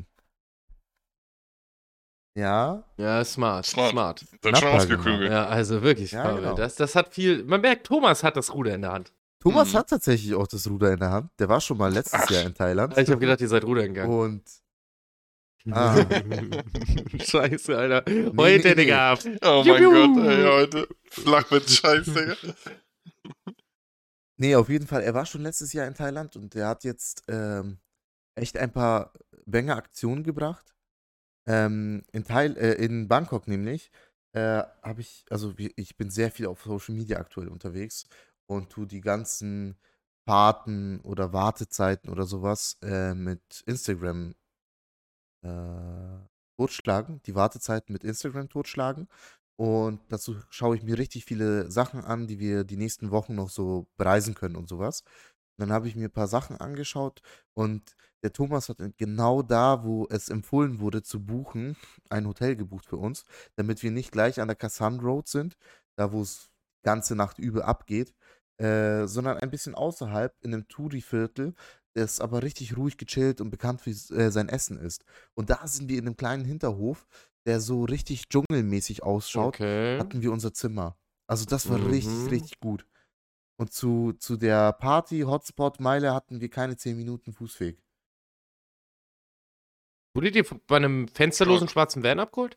Ja, Ja, smart. Smart. Smart. Seid schon Nappa ausgeklügelt. Ja, also wirklich, Ja, Pavel. genau. Das, das hat viel. Man merkt, Thomas hat das Ruder in der Hand. Thomas Mhm. hat tatsächlich auch das Ruder in der Hand. Der war schon mal letztes Ach. Jahr in Thailand. Ich habe gedacht, ihr seid rudern gegangen. Und Ah. Scheiße, Alter. Heute, nee, nee. Digga. Oh mein Juhu. Gott, ey, heute. Flach mit Scheiß, Digga. Nee, auf jeden Fall. Er war schon letztes Jahr in Thailand und der hat jetzt ähm, echt ein paar Banger-Aktionen gebracht. Ähm, in, Thail äh, in Bangkok nämlich äh, habe ich, also wie- ich bin sehr viel auf Social Media aktuell unterwegs und tu die ganzen Fahrten oder Wartezeiten oder sowas äh, mit Instagram äh, totschlagen, die Wartezeiten mit Instagram totschlagen. Und dazu schaue ich mir richtig viele Sachen an, die wir die nächsten Wochen noch so bereisen können und sowas. Und dann habe ich mir ein paar Sachen angeschaut und der Thomas hat genau da, wo es empfohlen wurde zu buchen, ein Hotel gebucht für uns, damit wir nicht gleich an der Kassan Road sind, da wo es die ganze Nacht übel abgeht, äh, sondern ein bisschen außerhalb in einem Touri-Viertel, das aber richtig ruhig gechillt und bekannt für äh, sein Essen ist. Und da sind wir in einem kleinen Hinterhof, der so richtig dschungelmäßig ausschaut, Okay. hatten wir unser Zimmer. Also das war richtig, Mhm. richtig gut. Und zu, zu der Party, Hotspot, Meile hatten wir keine zehn Minuten Fußweg. Wurde dir bei einem fensterlosen schwarzen Van abgeholt?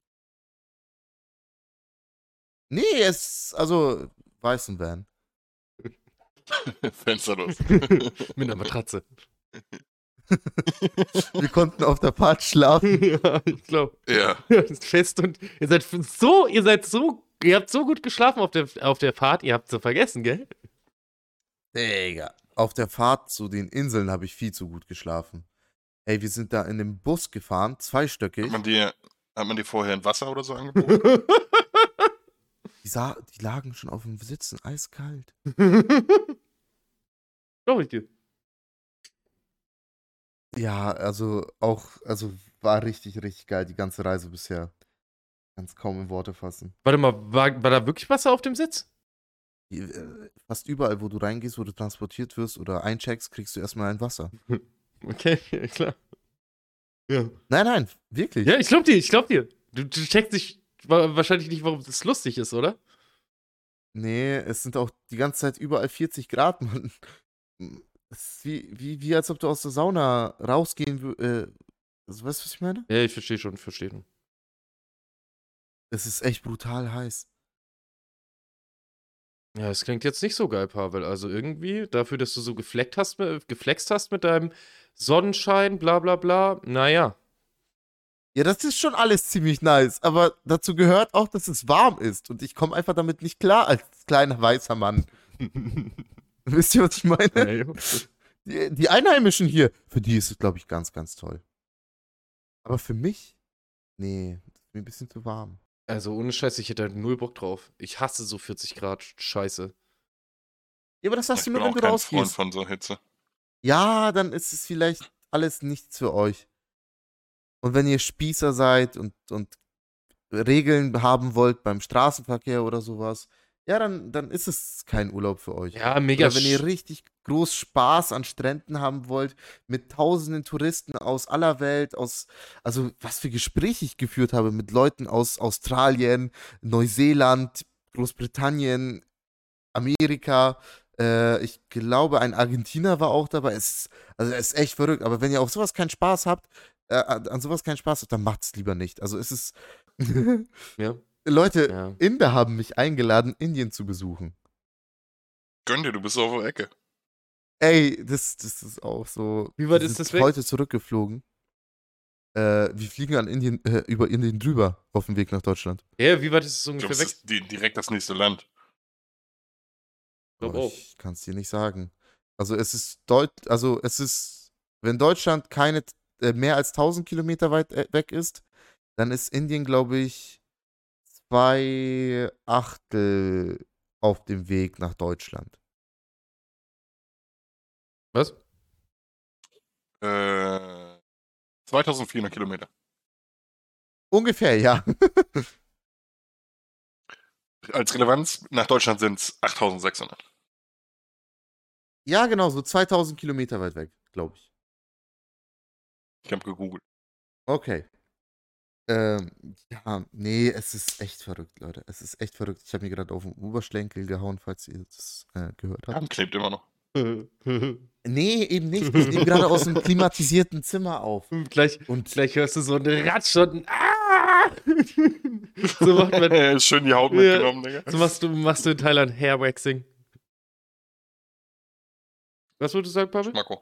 Nee, es, also, weißen Van. Fensterlos. Mit einer Matratze. Wir konnten auf der Fahrt schlafen. Ja, ich glaube. Ja. Fest und ihr seid so, ihr seid so, ihr habt so gut geschlafen auf der, auf der Fahrt, ihr habt so vergessen, gell? Digga. Auf der Fahrt zu den Inseln habe ich viel zu gut geschlafen. Ey, wir sind da in dem Bus gefahren, zweistöckig. Hat man dir, hat man dir vorher ein Wasser oder so angeboten? Die, sa die lagen schon auf dem Sitzen, eiskalt. Glaube ich dir. Ja, also auch, also war richtig, richtig geil, die ganze Reise bisher. Kann's kaum in Worte fassen. Warte mal, war, war da wirklich Wasser auf dem Sitz? Die, äh, fast überall, wo du reingehst, wo du transportiert wirst oder eincheckst, kriegst du erstmal ein Wasser. Okay, ja, klar. Ja. Nein, nein, wirklich. Ja, ich glaub dir, ich glaub dir. Du, du checkst dich wa- wahrscheinlich nicht, warum das lustig ist, oder? Nee, es sind auch die ganze Zeit überall vierzig Grad, Mann. Es ist wie, wie, wie als ob du aus der Sauna rausgehen würdest. Äh, also, weißt du, was ich meine? Ja, ich verstehe schon, ich verstehe schon. Es ist echt brutal heiß. Ja, es klingt jetzt nicht so geil, Pavel. Also irgendwie, dafür, dass du so gefleckt hast, mit- geflext hast mit deinem Sonnenschein, bla bla bla, naja. Ja, das ist schon alles ziemlich nice, aber dazu gehört auch, dass es warm ist und ich komme einfach damit nicht klar als kleiner weißer Mann. Wisst ihr, was ich meine? Ja, jo. Die, die Einheimischen hier, für die ist es, glaube ich, ganz, ganz toll. Aber für mich, nee, das ist mir ein bisschen zu warm. Also ohne Scheiß, ich hätte halt null Bock drauf. Ich hasse so vierzig Grad Scheiße. Ja, aber das hast Ich du bin nur, wenn auch du kein Freund rausgehst. von so Hitze. Ja, dann ist es vielleicht alles nichts für euch. Und wenn ihr Spießer seid und, und Regeln haben wollt beim Straßenverkehr oder sowas, ja, dann, dann ist es kein Urlaub für euch. Ja, mega Oder wenn ihr sch- richtig groß Spaß an Stränden haben wollt, mit tausenden Touristen aus aller Welt, aus, also was für Gespräche ich geführt habe mit Leuten aus Australien, Neuseeland, Großbritannien, Amerika, äh, ich glaube, ein Argentinier war auch dabei. Es, ist- also es ist echt verrückt, aber wenn ihr auf sowas keinen Spaß habt, äh, an an sowas keinen Spaß habt, dann macht's lieber nicht. Also es ist. Ja, Leute, ja. Inder haben mich eingeladen, Indien zu besuchen. Gönn dir, du bist auf der Ecke. Ey, das, das ist auch so. Wie weit wir ist sind das weg? heute zurückgeflogen. Äh, wir fliegen an Indien, äh, über Indien drüber auf dem Weg nach Deutschland. Ja, wie weit ist es Ich ungefähr glaube, es weg? ist di- direkt das nächste Land. glaub Aber auch. ich kann es dir nicht sagen. Also es ist Deut also es ist, wenn Deutschland keine äh, mehr als tausend Kilometer weit äh, weg ist, dann ist Indien, glaube ich, zwei Achtel auf dem Weg nach Deutschland. Was? Äh, zweitausendvierhundert Kilometer. Ungefähr, ja. Als Relevanz nach Deutschland sind es achttausendsechshundert. Ja, genau, so zweitausend Kilometer weit weg, glaube ich. Ich habe gegoogelt. Okay. Ähm, ja, nee, es ist echt verrückt, Leute. Es ist echt verrückt. Ich habe mir gerade auf den Oberschenkel gehauen, falls ihr das äh, gehört habt. Hand klebt immer noch. Nee, eben nicht. Ich nehme gerade aus einem klimatisierten Zimmer auf. gleich, Und gleich hörst du so einen Ratsch und ein Ah! So macht man. Schön die Haut Ja. mitgenommen, Digga. So machst du, machst du in Thailand Hairwaxing. Was würdest du sagen, Pavel? Marco.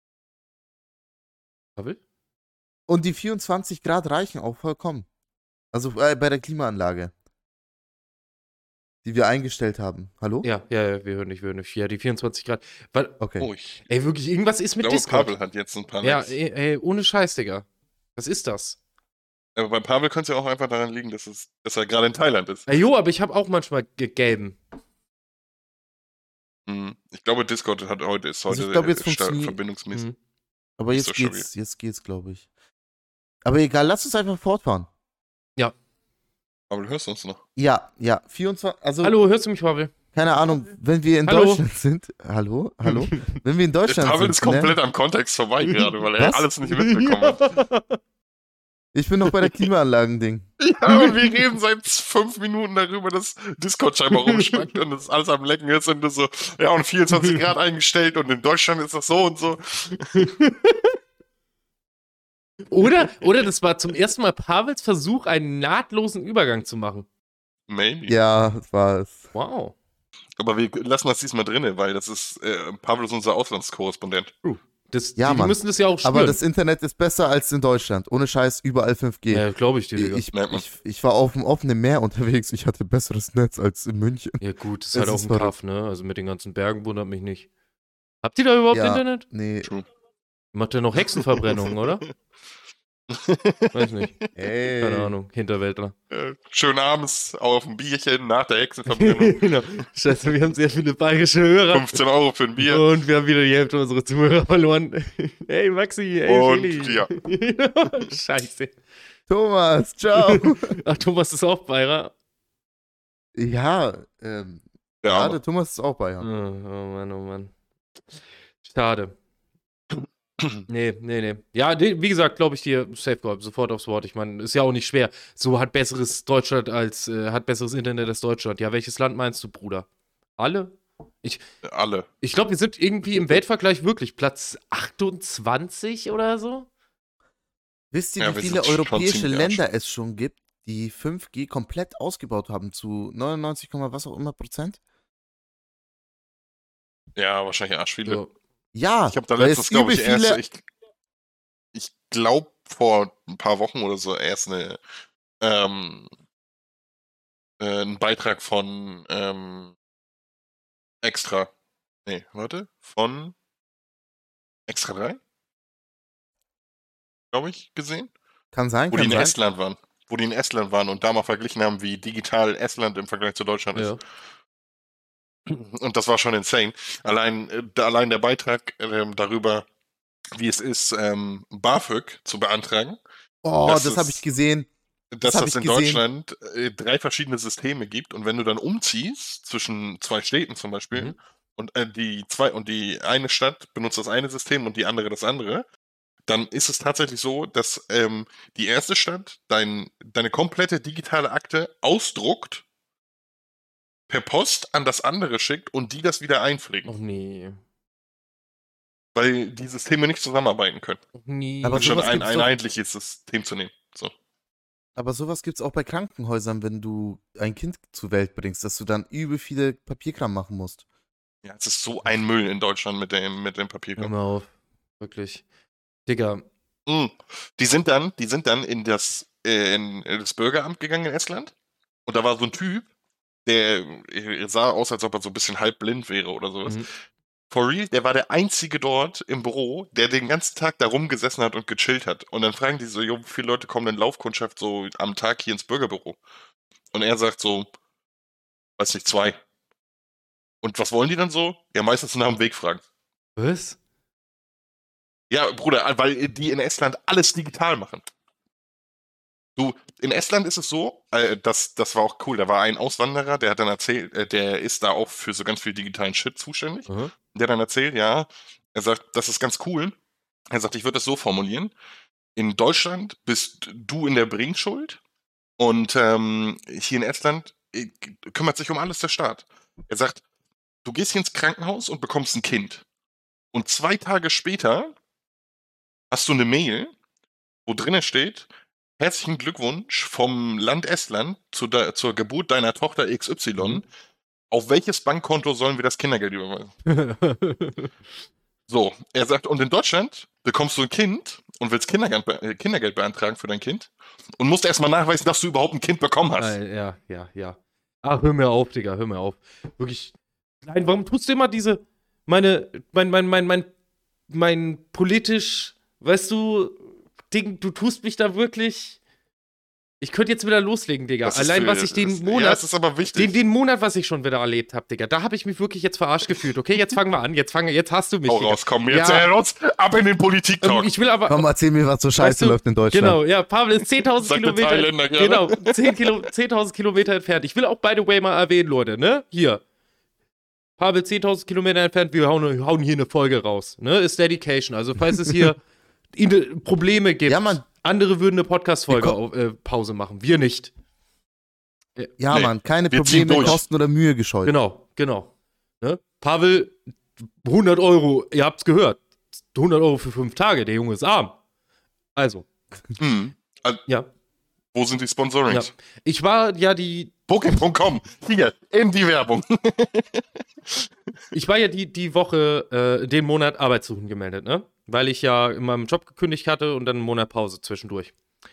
Pavel? Und die vierundzwanzig Grad reichen auch vollkommen. Also äh, bei der Klimaanlage, die wir eingestellt haben. Hallo? Ja, ja, ja, wir hören nicht, wir hören nicht. Ja, die vierundzwanzig Grad. Weil, Okay. Oh, ich ey, wirklich, irgendwas ist mit glaube, Discord. Pavel hat jetzt ein paar Ja, Netz. ey, ey, ohne Scheiß, Digga. Was ist das? Aber bei Pavel könnte es ja auch einfach daran liegen, dass, es, dass er gerade in Thailand ist. Ey, jo, aber ich habe auch manchmal ge- gelben. Hm. Ich glaube, Discord hat heute, ist heute Also ich glaube, jetzt äh, stark funktioniert- verbindungsmäßig. Mhm. Aber Nicht jetzt so geht's, jetzt geht's, glaube ich. Aber egal, lass uns einfach fortfahren. Aber du hörst uns noch. Ja, ja, vierundzwanzig, also Hallo, hörst du mich, Pavel? keine Ahnung, wenn wir in Hallo? Deutschland sind, hallo, hallo, wenn wir in Deutschland Pavel sind, ist komplett ne? am Kontext vorbei gerade, weil er Was? alles nicht mitbekommen hat. Ich bin noch bei der Klimaanlagen-Ding. Ja, und wir reden seit fünf Minuten darüber, dass Discord scheinbar rumschwankt und das alles am Lecken ist und du so, ja, und vierundzwanzig Grad eingestellt und in Deutschland ist das so und so. Oder, oder das war zum ersten Mal Pavels Versuch, einen nahtlosen Übergang zu machen. Maybe. Ja, das war es. Wow. Aber wir lassen das diesmal drinne, weil das ist, äh, Pavel ist unser Auslandskorrespondent. Das, Ja, die, die Mann. müssen das ja auch spüren. Aber das Internet ist besser als in Deutschland. Ohne Scheiß, überall fünf G. ja, glaube ich dir, Digga. ich, Merkt man. ich, ich war auf dem offenen Meer unterwegs. Ich hatte besseres Netz als in München. Ja gut, das ist Es halt auch ist ein verrückt. Kaff, ne? Also mit den ganzen Bergen wundert mich nicht. Habt ihr da überhaupt Ja. Internet? Nee. Macht ihr noch Hexenverbrennungen, oder? Weiß nicht. Ey. Keine Ahnung. Hinterwäldler. Äh, schön abends auf ein Bierchen nach der Hexenverbrennung. genau. Scheiße, wir haben sehr viele bayerische Hörer. fünfzehn Euro für ein Bier. Und wir haben wieder die Hälfte unserer Zuhörer verloren. Hey Maxi, hey Und Feli. ja. Scheiße. Thomas, ciao. Ach, Thomas ist auch Bayer. ja, ähm, Der ja, Arme. der Thomas ist auch bei Oh, ja. oh Mann, oh Mann. Schade. Nee, nee, nee. Ja, nee, wie gesagt, glaube ich dir, Safeguard, sofort aufs Wort. Ich meine, ist ja auch nicht schwer. So hat besseres Deutschland als, äh, hat besseres Internet als Deutschland. Ja, welches Land meinst du, Bruder? Alle? Alle. Ich glaube, wir sind irgendwie im Weltvergleich wirklich Platz achtundzwanzig oder so. Wisst ihr, Ja, wie wir viele sind schon europäische ziemlich Länder es schon gibt, die fünf G komplett ausgebaut haben zu neunundneunzig, was auch immer Prozent? Ja, wahrscheinlich arsch viele. So. Ja, Ich habe da weil letztens, es glaube ich, übel erst, viele- ich, ich glaube, vor ein paar Wochen oder so erst eine, ähm, äh, einen Beitrag von ähm, Extra. Nee, warte, von Extra drei? Glaube ich, gesehen. Kann sein, Wo die kann in sein. Estland waren. Wo die in Estland waren und da mal verglichen haben, wie digital Estland im Vergleich zu Deutschland ist. Ja. Und das war schon insane. Allein, äh, da- allein der Beitrag ähm, darüber, wie es ist, ähm, BAföG zu beantragen, Oh, Das das, habe ist- ich gesehen. dass hab das ich in gesehen. Deutschland äh, drei verschiedene Systeme gibt und wenn du dann umziehst zwischen zwei Städten zum Beispiel Mhm. und äh, die zwei und die eine Stadt benutzt das eine System und die andere das andere, dann ist es tatsächlich so, dass ähm, die erste Stadt dein, deine komplette digitale Akte ausdruckt, per Post an das andere schickt und die das wieder einpflegen, Och nee. weil die Systeme nicht zusammenarbeiten können. Och nee. Aber Anstatt sowas ein, gibt's ein doch- einheitliches System zu nehmen. So. Aber sowas gibt es auch bei Krankenhäusern, wenn du ein Kind zur Welt bringst, dass du dann übel viele Papierkram machen musst. Ja, es ist so ein Müll in Deutschland mit dem, mit dem Hör Papierkram. mal auf. Wirklich. Digga. Mm. Die sind dann, die sind dann in das, äh, in das Bürgeramt gegangen in Estland. Und da war so ein Typ, der äh, sah aus, als ob er so ein bisschen halb blind wäre oder sowas. Mhm. For real, der war der Einzige dort im Büro, der den ganzen Tag da rumgesessen hat und gechillt hat. Und dann fragen die so, jo, wie viele Leute kommen denn Laufkundschaft so am Tag hier ins Bürgerbüro? Und er sagt so, weiß nicht, zwei. Und was wollen die dann so? Ja, meistens nach dem Weg fragen. Was? Ja, Bruder, weil die in Estland alles digital machen. Du, in Estland ist es so, äh, das, das war auch cool, da war ein Auswanderer, der hat dann erzählt, äh, der ist da auch für so ganz viel digitalen Shit zuständig. Aha. Der hat dann erzählt, ja, er sagt, das ist ganz cool. Er sagt, ich würde das so formulieren. In Deutschland bist du in der Bringschuld und ähm, hier in Estland äh, kümmert sich um alles der Staat. Er sagt, du gehst hier ins Krankenhaus und bekommst ein Kind. Und zwei Tage später hast du eine Mail, wo drinnen steht, herzlichen Glückwunsch vom Land Estland zu de zur Geburt deiner Tochter X Y. Mhm. Auf welches Bankkonto sollen wir das Kindergeld überweisen? So, er sagt, und in Deutschland bekommst du ein Kind und willst Kindergeld, be- Kindergeld beantragen für dein Kind und musst erstmal nachweisen, dass du überhaupt ein Kind bekommen hast. Äh, ja, ja, ja. Ach, hör mir auf, Digga, hör mir auf. Wirklich. Nein, warum tust du immer diese, meine, mein, mein, mein, mein, mein politisch, weißt du, Ding, du tust mich da wirklich. Ich könnte jetzt wieder loslegen, Digga. Das ist Allein, für- was ich den das- Monat. Ja, das ist aber wichtig. Den, den Monat, was ich schon wieder erlebt habe, Digga, da habe ich mich wirklich jetzt verarscht gefühlt. Okay, jetzt fangen wir an. Jetzt, fange, jetzt hast du mich. Hau Digga. raus, komm, jetzt Ja. äh, uns ab in den Politik-Talk. Ähm, Ich will aber. Komm, erzähl mir, was so scheiße Weißt du, läuft in Deutschland. Genau, ja, Pavel ist zehntausend Sagt der Kilometer. Thailänder gerne. Genau, zehn Kilo, zehntausend Kilometer entfernt. Ich will auch by the way mal erwähnen, Leute, ne? Hier. Pavel zehntausend Kilometer entfernt, wir hauen, hauen hier eine Folge raus. Ne? Ist Dedication. Also, falls es hier Ihnen Probleme gibt, Ja, Mann. andere würden eine Podcast-Folge Wir ko- auf- äh, Pause machen. Wir nicht. Ja, Nee, Mann, keine wir ziehen Probleme, durch. Kosten oder Mühe gescheut. Genau, genau. Ne? Pavel, hundert Euro, ihr habt's gehört. hundert Euro für fünf Tage, der Junge ist arm. Also, Hm. ja. Wo sind die ja. Sponsorings? Ich war ja die Pokémon punkt com. Hier, in die Werbung. Ich war ja die, die Woche, äh, den Monat Arbeitssuchen gemeldet, ne? Weil ich ja in meinem Job gekündigt hatte und dann einen Monat Pause zwischendurch.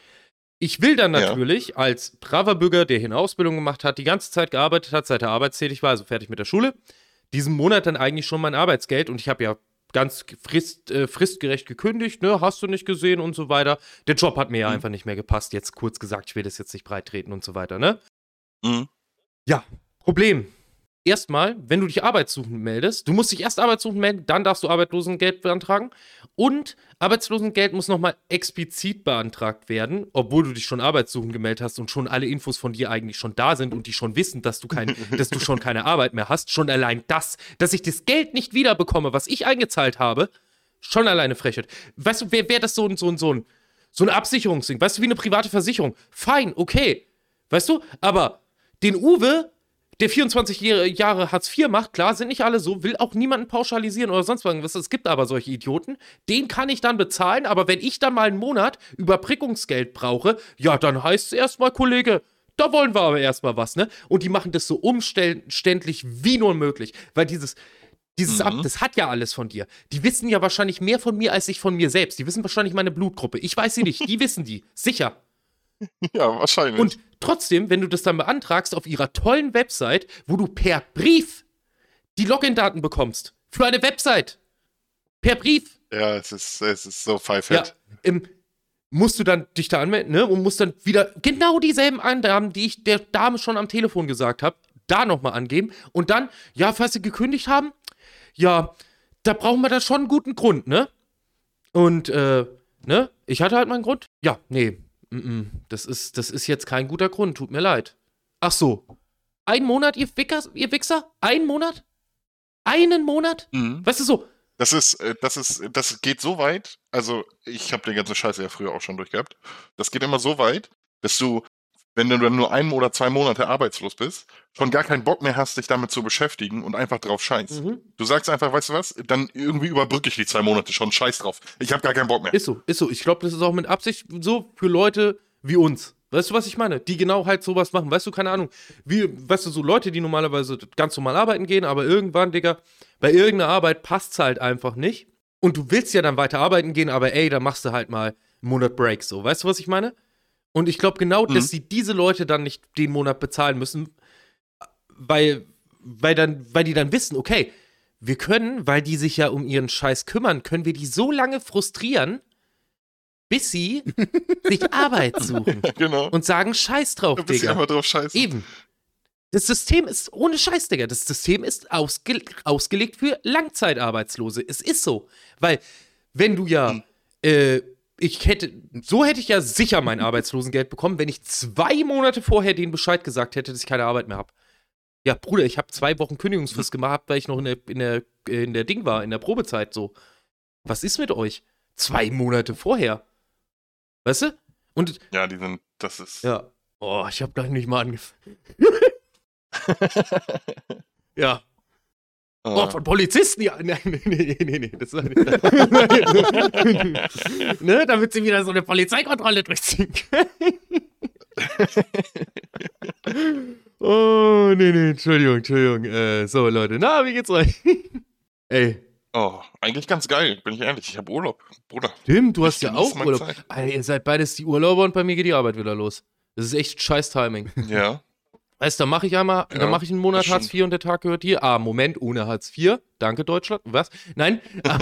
Ich will dann Ja. natürlich als braver Bürger, der hier eine Ausbildung gemacht hat, die ganze Zeit gearbeitet hat, seit er arbeitstätig war, also fertig mit der Schule, diesen Monat dann eigentlich schon mein Arbeitsgeld und ich habe ja ganz frist, äh, fristgerecht gekündigt, ne? Hast du nicht gesehen und so weiter. Der Job hat mir ja Mhm. einfach nicht mehr gepasst, jetzt kurz gesagt, ich will das jetzt nicht breit treten und so weiter, ne? Mhm. Ja, Problem. Erstmal, wenn du dich arbeitssuchend meldest, du musst dich erst arbeitssuchend melden, dann darfst du Arbeitslosengeld beantragen. Und Arbeitslosengeld muss nochmal explizit beantragt werden, obwohl du dich schon arbeitssuchend gemeldet hast und schon alle Infos von dir eigentlich schon da sind und die schon wissen, dass du, kein, dass du schon keine Arbeit mehr hast. Schon allein das, dass ich das Geld nicht wiederbekomme, was ich eingezahlt habe, schon alleine Frechheit. Weißt du, wäre wär das so ein, so ein, so ein, so ein Absicherungsding, weißt du, wie eine private Versicherung. Fein, okay. Weißt du, aber den Uwe, der vierundzwanzig Jahre Hartz vier macht, klar, sind nicht alle so, will auch niemanden pauschalisieren oder sonst was. Es gibt aber solche Idioten, den kann ich dann bezahlen, aber wenn ich dann mal einen Monat Überbrückungsgeld brauche, ja, dann heißt es erstmal, Kollege, da wollen wir aber erstmal was, ne? Und die machen das so umständlich wie nur möglich, weil dieses, dieses Mhm. Amt, das hat ja alles von dir. Die wissen ja wahrscheinlich mehr von mir als ich von mir selbst. Die wissen wahrscheinlich meine Blutgruppe. Ich weiß sie nicht, die wissen die, sicher. Ja, wahrscheinlich. Und trotzdem, wenn du das dann beantragst auf ihrer tollen Website, wo du per Brief die Login-Daten bekommst, für eine Website, per Brief, ja, es ist, es ist so ja, pfeifett. im, musst du dann dich da anmelden, ne, und musst dann wieder genau dieselben Angaben, die ich der Dame schon am Telefon gesagt habe, da nochmal angeben und dann, ja, falls sie gekündigt haben, ja, da brauchen wir da schon einen guten Grund, ne? Und, äh, ne, ich hatte halt meinen Grund, ja, nee, Mm-mm. Das ist, das ist jetzt kein guter Grund, tut mir leid. Ach so. Ein Monat, ihr Wicker, ihr Wichser? Ein Monat? Einen Monat? Mhm. Weißt du so? Das ist, äh, das ist, das geht so weit, also ich habe den ganzen Scheiß ja früher auch schon durchgehabt. Das geht immer so weit, dass du, wenn du dann nur ein oder zwei Monate arbeitslos bist, schon gar keinen Bock mehr hast, dich damit zu beschäftigen und einfach drauf scheißt. Mhm. Du sagst einfach, weißt du was, dann irgendwie überbrücke ich die zwei Monate schon, scheiß drauf. Ich habe gar keinen Bock mehr. Ist so, ist so. Ich glaube, das ist auch mit Absicht so für Leute wie uns. Weißt du, was ich meine? Die genau halt sowas machen. Weißt du, keine Ahnung. Wie, weißt du, so Leute, die normalerweise ganz normal arbeiten gehen, aber irgendwann, Digga, bei irgendeiner Arbeit passt's halt einfach nicht. Und du willst ja dann weiter arbeiten gehen, aber ey, da machst du halt mal einen Monat Break, so. Weißt du, was ich meine? Und ich glaube genau, Mhm. dass sie diese Leute dann nicht den Monat bezahlen müssen, weil, weil, dann, weil die dann wissen, okay, wir können, weil die sich ja um ihren Scheiß kümmern, können wir die so lange frustrieren, bis sie sich Arbeit suchen Ja, genau. und sagen, Scheiß drauf, Du bist Digga. einfach drauf scheißen. Eben. Das System ist, ohne Scheiß, Digga, das System ist ausge ausgelegt für Langzeitarbeitslose. Es ist so. Weil, wenn du ja, Hm. äh, ich hätte, so hätte ich ja sicher mein Arbeitslosengeld bekommen, wenn ich zwei Monate vorher denen Bescheid gesagt hätte, dass ich keine Arbeit mehr habe. Ja, Bruder, ich habe zwei Wochen Kündigungsfrist gemacht, weil ich noch in der, in der, in der Ding war, in der Probezeit so. Was ist mit euch? Zwei Monate vorher. Weißt du? Und, Ja, die sind, das ist. ja. Oh, ich habe da nicht mal angefangen. Ja. Oh, Ah. von Polizisten? Ja, nein, nee, nee, nee, nee, das war nicht. Ne, damit sie wieder so eine Polizeikontrolle durchziehen können. Oh, nee, nee, Entschuldigung, Entschuldigung. Äh, so, Leute, na, wie geht's euch? Ey, Oh, eigentlich ganz geil, bin ich ehrlich. Ich habe Urlaub, Bruder. Stimmt, du Ich hast ja genieße auch meine Urlaub. Zeit. Alter, ihr seid beides die Urlauber und bei mir geht die Arbeit wieder los. Das ist echt scheiß Timing. Ja, Weißt du, dann mache ich einmal, Ja, dann mache ich einen Monat das Hartz vier und der Tag gehört dir. Ah, Moment, ohne Hartz vier. Danke, Deutschland. Was? Nein.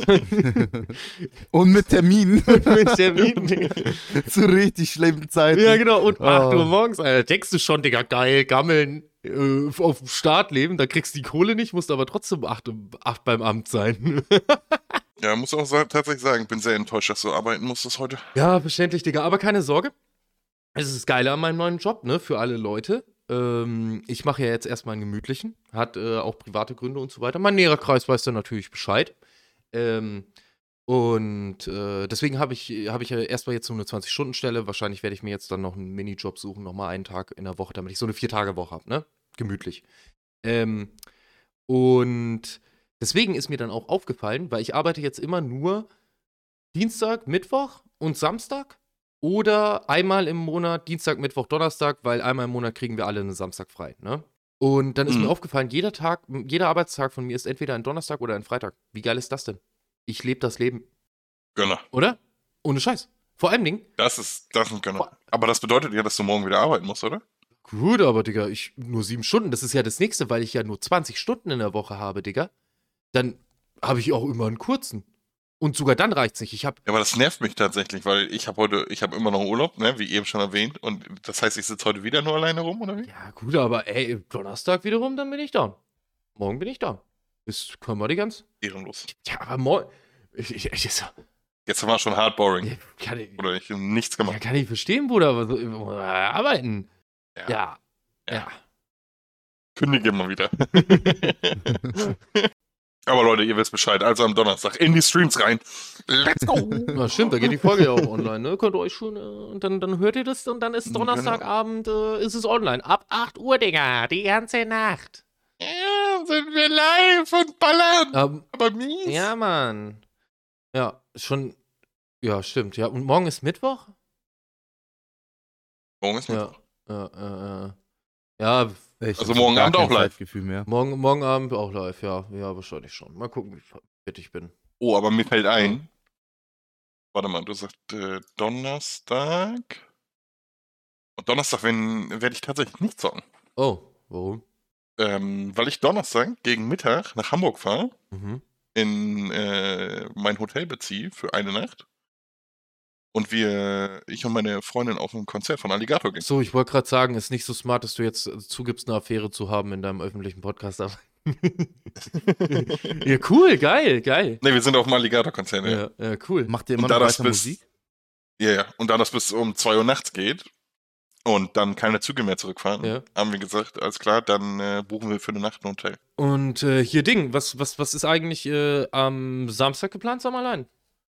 Und mit Terminen. Mit Termin. Zu richtig schlimmen Zeiten. Ja, genau. Und Oh. acht Uhr morgens, Alter. Denkst du schon, Digga, geil, gammeln, äh, auf dem Start leben, da kriegst du die Kohle nicht, musst aber trotzdem acht, acht beim Amt sein. ja, muss auch sa- tatsächlich sagen, bin sehr enttäuscht, dass du arbeiten musstest heute. Ja, verständlich, Digga. Aber keine Sorge. Es ist das Geile an meinem neuen Job, ne, für alle Leute. Ähm, ich mache ja jetzt erstmal einen gemütlichen. Hat äh, auch private Gründe und so weiter. Mein näherer Kreis weiß dann natürlich Bescheid. Ähm, und äh, deswegen habe ich, hab ich ja erstmal jetzt so eine zwanzig-Stunden-Stelle. Wahrscheinlich werde ich mir jetzt dann noch einen Minijob suchen, nochmal einen Tag in der Woche, damit ich so eine Vier-Tage-Woche habe, ne? Gemütlich. Ähm, und deswegen ist mir dann auch aufgefallen, weil ich arbeite jetzt immer nur Dienstag, Mittwoch und Samstag oder einmal im Monat Dienstag, Mittwoch, Donnerstag, weil einmal im Monat kriegen wir alle einen Samstag frei, ne? Und dann ist Mhm. mir aufgefallen, jeder Tag, jeder Arbeitstag von mir ist entweder ein Donnerstag oder ein Freitag. Wie geil ist das denn? Ich lebe das Leben, Gönner. oder? Ohne Scheiß. Vor allem Dingen, Das ist, das ist ein Gönner. Aber das bedeutet ja, dass du morgen wieder arbeiten musst, oder? gut, aber Digga, ich nur sieben Stunden, das ist ja das nächste, weil ich ja nur zwanzig Stunden in der Woche habe, Digga. Dann habe ich auch immer einen kurzen. Und sogar dann reicht's nicht. Ich habe Ja, aber das nervt mich tatsächlich, weil ich habe heute, ich habe immer noch Urlaub, ne, wie eben schon erwähnt. Und das heißt, ich sitze heute wieder nur alleine rum, oder wie? Ja, gut, aber ey, Donnerstag wiederum, dann bin ich da. Morgen bin ich da. Ist, können wir die ganz? Ehrenlos. Ja, aber morgen. Ich, ich, ich, ich, Jetzt war schon hard boring. kann, ich, Oder ich hab nichts ja, gemacht. kann ich verstehen, Bruder, aber so, äh, arbeiten. Ja. Ja. Ja. Ja. Kündige mal wieder. Aber Leute, ihr wisst Bescheid. Also am Donnerstag in die Streams rein. Let's go! Na, stimmt, da geht die Folge ja auch online, ne? Könnt ihr euch schon, äh, und dann, dann hört ihr das und dann ist Genau. Donnerstagabend, äh, ist es online. Ab acht Uhr, Digga, die ganze Nacht. Ja, sind wir live und ballern. Ähm, Aber mies. ja, Mann. Ja, schon, ja, stimmt, ja. Und morgen ist Mittwoch? Morgen ist Ja. Mittwoch. Ja, äh, äh. Ja, Ich Also hab morgen gar Abend kein auch live. Zeitgefühl mehr. morgen, morgen Abend auch live, ja. Ja, wahrscheinlich schon. Mal gucken, wie fit ich bin. Oh, aber mir fällt ein. Warte mal, du sagst äh, Donnerstag. Und Donnerstag wenn- werde ich tatsächlich nicht zocken. Oh, warum? Ähm, weil ich Donnerstag gegen Mittag nach Hamburg fahre, Mhm. in äh, mein Hotel beziehe für eine Nacht. Und wir, ich und meine Freundin auf ein Konzert von Alligator gehen. So, ich wollte gerade sagen, ist nicht so smart, dass du jetzt äh, zugibst, eine Affäre zu haben in deinem öffentlichen Podcast. Aber ja, cool, geil, geil. Ne, wir sind auf dem Alligator-Konzert, ja. Ja, ja, cool. Macht ihr immer Und noch da das weiter bis, Musik? ja, ja. Und da das bis um zwei Uhr nachts geht und dann keine Züge mehr zurückfahren, Ja. haben wir gesagt, alles klar, dann äh, buchen wir für eine Nacht ein Hotel. Und äh, hier Ding, was, was, was ist eigentlich äh, am Samstag geplant, sag mal allein?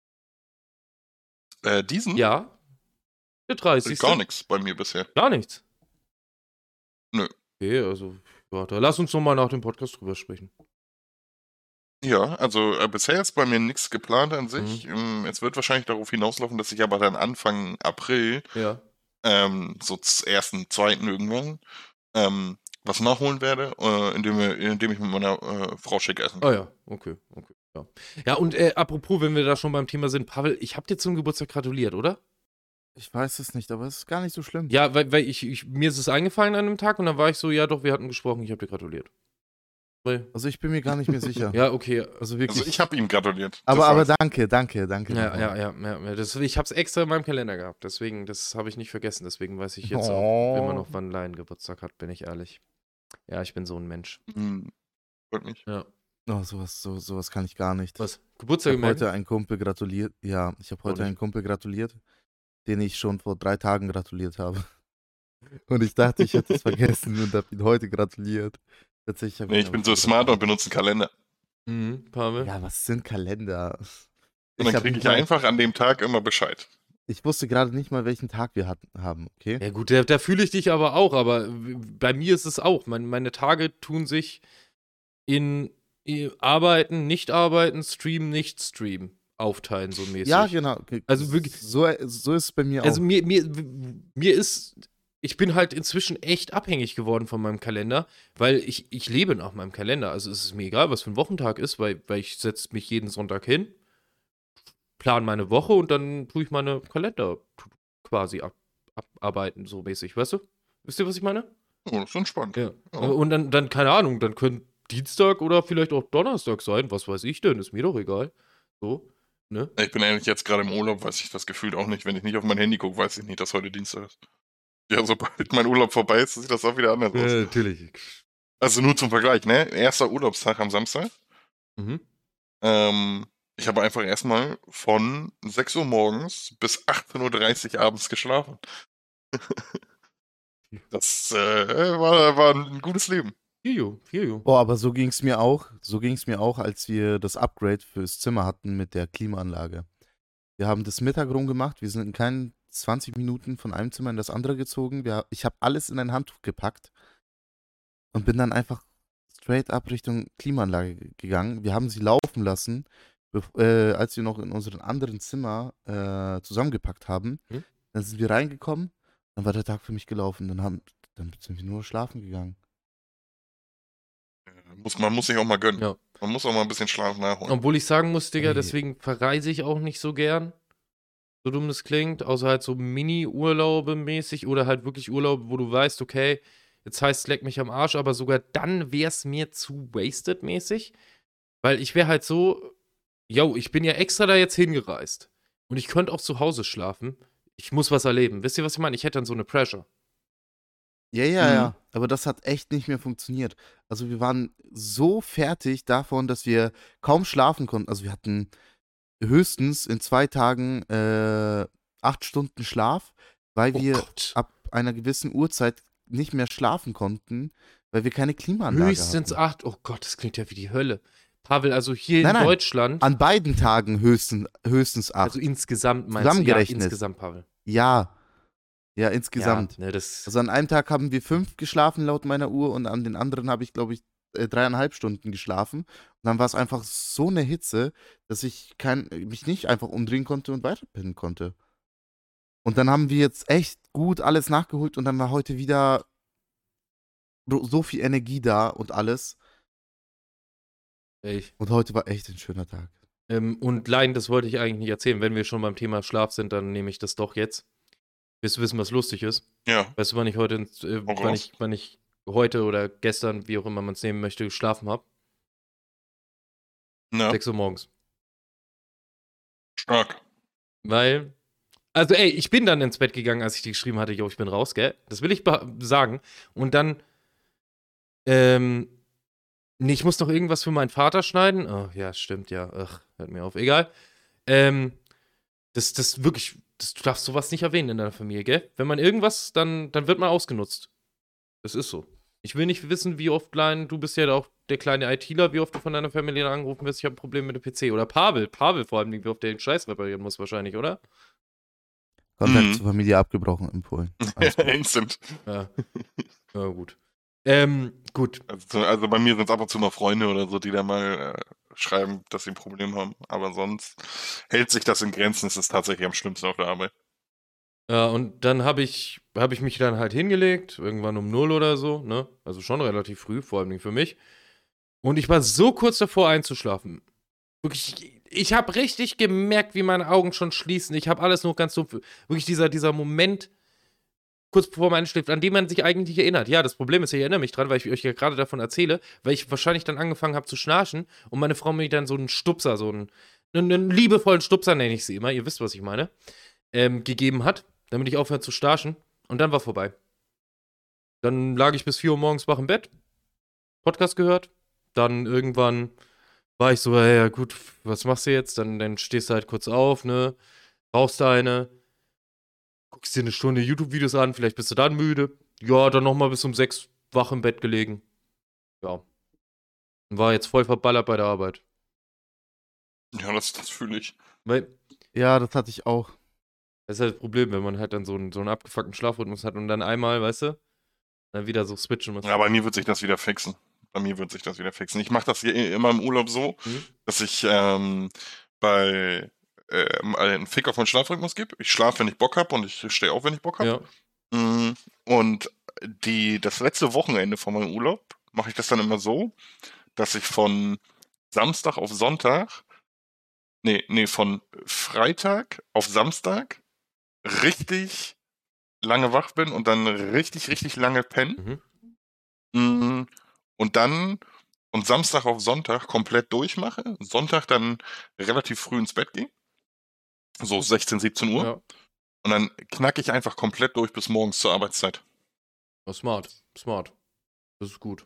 Äh, diesen? Ja. Der dreißigste Gar nichts bei mir bisher. Gar nichts. Nö. Okay, also, warte, lass uns nochmal nach dem Podcast drüber sprechen. Ja, also äh, bisher ist bei mir nichts geplant an sich. Mhm. Ähm, es wird wahrscheinlich darauf hinauslaufen, dass ich aber dann Anfang April, Ja. ähm, so z- ersten, zweiten irgendwann, ähm, was nachholen werde, äh, indem, wir, indem ich mit meiner äh, Frau schick essen Ah gehe. ja, okay, okay. Ja, ja und äh, apropos, wenn wir da schon beim Thema sind, Pavel, ich hab dir zum Geburtstag gratuliert, oder? Ich weiß es nicht, aber es ist gar nicht so schlimm. Ja, weil, weil ich, ich, mir ist es eingefallen an einem Tag und dann war ich so, ja doch, wir hatten gesprochen, ich hab dir gratuliert. Weil, Also ich bin mir gar nicht mehr sicher. ja, okay, also wirklich. Also ich habe ihm gratuliert. aber Das aber war's. danke, danke, danke. ja, nochmal. ja, ja, ja, ja das, ich hab's extra in meinem Kalender gehabt, deswegen, das habe ich nicht vergessen, deswegen weiß ich jetzt Oh. auch immer noch, wann Lion Geburtstag hat, bin ich ehrlich. Ja, ich bin so ein Mensch. Hm, freut mich. Ja. Oh, sowas, so, sowas kann ich gar nicht. Was? Ich Geburtstag habe gemeldet? heute einen Kumpel gratuliert. Ja, ich habe heute nicht. einen Kumpel gratuliert, den ich schon vor drei Tagen gratuliert habe. Und ich dachte, ich hätte es vergessen und habe ihn heute gratuliert. Tatsächlich hab Nee, ich ihn bin aber so schon smart und gratuliert. benutze einen Kalender. Mhm, Pavel? Ja, was sind Kalender? Und Ich dann hab kriege nicht ich mal- einfach an dem Tag immer Bescheid. Ich wusste gerade nicht mal, welchen Tag wir hatten, haben, okay? Ja gut, da, da fühle ich dich aber auch, aber w- bei mir ist es auch. Mein, meine Tage tun sich in, in Arbeiten, nicht arbeiten, streamen, nicht streamen aufteilen, so mäßig. Ja, genau. Also wirklich- So, so ist es bei mir Also auch. mir, mir, mir ist ich bin halt inzwischen echt abhängig geworden von meinem Kalender, weil ich, ich lebe nach meinem Kalender. Also es ist mir egal, was für ein Wochentag ist, weil, weil ich setze mich jeden Sonntag hin, plane meine Woche und dann tue ich meine Kalender quasi ab, abarbeiten, so mäßig, weißt du? Wisst ihr, was ich meine? Oh, das ist entspannt. Ja. Ja. Und dann, dann, keine Ahnung, dann könnte Dienstag oder vielleicht auch Donnerstag sein, was weiß ich denn, ist mir doch egal. So, ne? Ich bin eigentlich jetzt gerade im Urlaub, weiß ich das gefühlt auch nicht. Wenn ich nicht auf mein Handy gucke, weiß ich nicht, dass heute Dienstag ist. Ja, sobald mein Urlaub vorbei ist, sieht das auch wieder anders aus. natürlich. Also nur zum Vergleich, ne? Erster Urlaubstag am Samstag. Mhm. Ähm, ich habe einfach erstmal von sechs Uhr morgens bis achtzehn Uhr dreißig abends geschlafen. Das äh, war, war ein gutes Leben. Feel you. Boah, aber so ging es mir auch. So ging es mir auch, als wir das Upgrade fürs Zimmer hatten mit der Klimaanlage. Wir haben das Mittag rum gemacht. Wir sind in keinen zwanzig Minuten von einem Zimmer in das andere gezogen. Wir, ich habe alles in ein Handtuch gepackt und bin dann einfach straight up Richtung Klimaanlage ge- gegangen. Wir haben sie laufen lassen, bev- äh, als wir noch in unserem anderen Zimmer äh, zusammengepackt haben. Hm? Dann sind wir reingekommen, dann war der Tag für mich gelaufen. Dann, haben, dann sind wir nur schlafen gegangen. Muss, man muss sich auch mal gönnen. Ja. Man muss auch mal ein bisschen Schlaf nachholen. Obwohl ich sagen muss, Digga, Ey. deswegen verreise ich auch nicht so gern. So dumm das klingt, außer halt so Mini-Urlaube mäßig oder halt wirklich Urlaube, wo du weißt, okay, jetzt heißt leck mich am Arsch, aber sogar dann wär's mir zu wasted mäßig. Weil ich wäre halt so, yo, ich bin ja extra da jetzt hingereist. Und ich könnte auch zu Hause schlafen. Ich muss was erleben. Wisst ihr, was ich meine? Ich hätte dann so eine Pressure. Ja, ja, Mhm. ja. Aber das hat echt nicht mehr funktioniert. Also wir waren so fertig davon, dass wir kaum schlafen konnten. Also wir hatten höchstens in zwei Tagen äh, acht Stunden Schlaf, weil Oh wir Gott. ab einer gewissen Uhrzeit nicht mehr schlafen konnten, weil wir keine Klimaanlage Höchstens hatten. acht. Oh Gott, das klingt ja wie die Hölle. Pavel, also hier Nein, in nein. Deutschland, An beiden Tagen höchstens, höchstens acht. also insgesamt meinst du? Zusammengerechnet. Ja, insgesamt, Pavel. ja, ja, insgesamt. Ja, ne, das, Also an einem Tag haben wir fünf geschlafen laut meiner Uhr und an den anderen habe ich, glaube ich, äh, dreieinhalb Stunden geschlafen. Und dann war es einfach so eine Hitze, dass ich kein, mich nicht einfach umdrehen konnte und weiterpennen konnte. Und dann haben wir jetzt echt gut alles nachgeholt und dann war heute wieder so so viel Energie da und alles. ey, Und heute war echt ein schöner Tag. Ähm, und Lein, das wollte ich eigentlich nicht erzählen. Wenn wir schon beim Thema Schlaf sind, dann nehme ich das doch jetzt. Willst du wissen, was lustig ist? Ja. Weißt du, wann ich heute, ins- äh, Hau wann raus. ich, wann ich heute oder gestern, wie auch immer man es nehmen möchte, geschlafen habe? Na, sechs Uhr morgens. stark. Weil, also ey, ich bin dann ins Bett gegangen, als ich dir geschrieben hatte, yo, ich bin raus, gell? Das will ich be- sagen. Und dann, ähm, nee, ich muss noch irgendwas für meinen Vater schneiden. Oh, ja, stimmt, ja. Ach, hört mir auf. Egal. Ähm, das, das wirklich, das, du darfst sowas nicht erwähnen in deiner Familie, gell? Wenn man irgendwas, dann, dann wird man ausgenutzt. Das ist so. Ich will nicht wissen, wie oft, Klein, du bist ja auch der kleine ITler, wie oft du von deiner Familie angerufen wirst, ich habe ein Problem mit dem P C. Oder Pavel, Pavel vor allem, wie oft der den Scheiß reparieren muss wahrscheinlich, oder? Kontakt Mhm. zur Familie abgebrochen in Polen. Alles gut. Instant. Ja. Ja, gut. Ähm, gut. Also, also bei mir sind es ab und zu mal Freunde oder so, die da mal äh, schreiben, dass sie ein Problem haben. Aber sonst hält sich das in Grenzen. Es ist tatsächlich am schlimmsten auf der Arbeit. Ja, und dann habe ich, hab ich mich dann halt hingelegt, irgendwann um null oder so, ne? Also schon relativ früh, vor allem für mich. Und ich war so kurz davor einzuschlafen. Wirklich, ich habe richtig gemerkt, wie meine Augen schon schließen. Ich habe alles nur ganz dumpf. Wirklich dieser, dieser Moment, kurz bevor man einschläft, an den man sich eigentlich erinnert. Ja, das Problem ist, ich erinnere mich dran, weil ich euch ja gerade davon erzähle, weil ich wahrscheinlich dann angefangen habe zu schnarchen und meine Frau mir dann so einen Stupser, so einen, einen, einen liebevollen Stupser, nenne ich sie immer, ihr wisst, was ich meine, ähm, gegeben hat, damit ich aufhöre zu schnarchen. Und dann war vorbei. Dann lag ich bis vier Uhr morgens wach im Bett, Podcast gehört, dann irgendwann war ich so, hey, ja gut, was machst du jetzt? Dann, dann stehst du halt kurz auf, ne, rauchst du eine, guckst dir eine Stunde YouTube-Videos an, vielleicht bist du dann müde. Ja, dann nochmal bis um sechs wach im Bett gelegen. Ja. Und war jetzt voll verballert bei der Arbeit. Ja, das, das fühle ich. Weil, Ja, das hatte ich auch. das ist halt das Problem, wenn man halt dann so einen, so einen abgefuckten Schlafrhythmus hat und dann einmal, weißt du, dann wieder so switchen muss. Ja, bei mir wird sich das wieder fixen. Bei mir wird sich das wieder fixen. Ich mache das hier immer im Urlaub so, Mhm. dass ich ähm, bei äh, einen Fick auf meinen Schlafrhythmus gebe. Ich schlafe, wenn ich Bock habe und ich stehe auf, wenn ich Bock habe. Ja. Mm, Und die, das letzte Wochenende von meinem Urlaub mache ich das dann immer so, dass ich von Samstag auf Sonntag, nee, nee, von Freitag auf Samstag richtig lange wach bin und dann richtig, richtig lange pennen. Mhm. Mm, Und dann und Samstag auf Sonntag komplett durchmache. Sonntag dann relativ früh ins Bett gehe. So sechzehn, siebzehn Uhr. Ja. Und dann knacke ich einfach komplett durch bis morgens zur Arbeitszeit. Oh, smart. Smart. Das ist gut.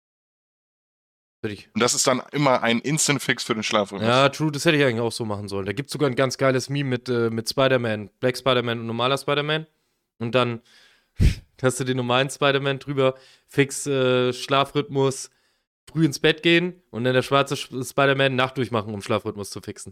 Hätte ich. Und das ist dann immer ein Instant-Fix für den Schlafrhythmus. Ja, true, das hätte ich eigentlich auch so machen sollen. Da gibt es sogar ein ganz geiles Meme mit, äh, mit Spider-Man, Black Spider-Man und normaler Spider-Man. Und dann hast du den normalen Spider-Man drüber, fix äh, Schlafrhythmus, früh ins Bett gehen und dann der schwarze Sch- Spider-Man Nacht durchmachen, um Schlafrhythmus zu fixen.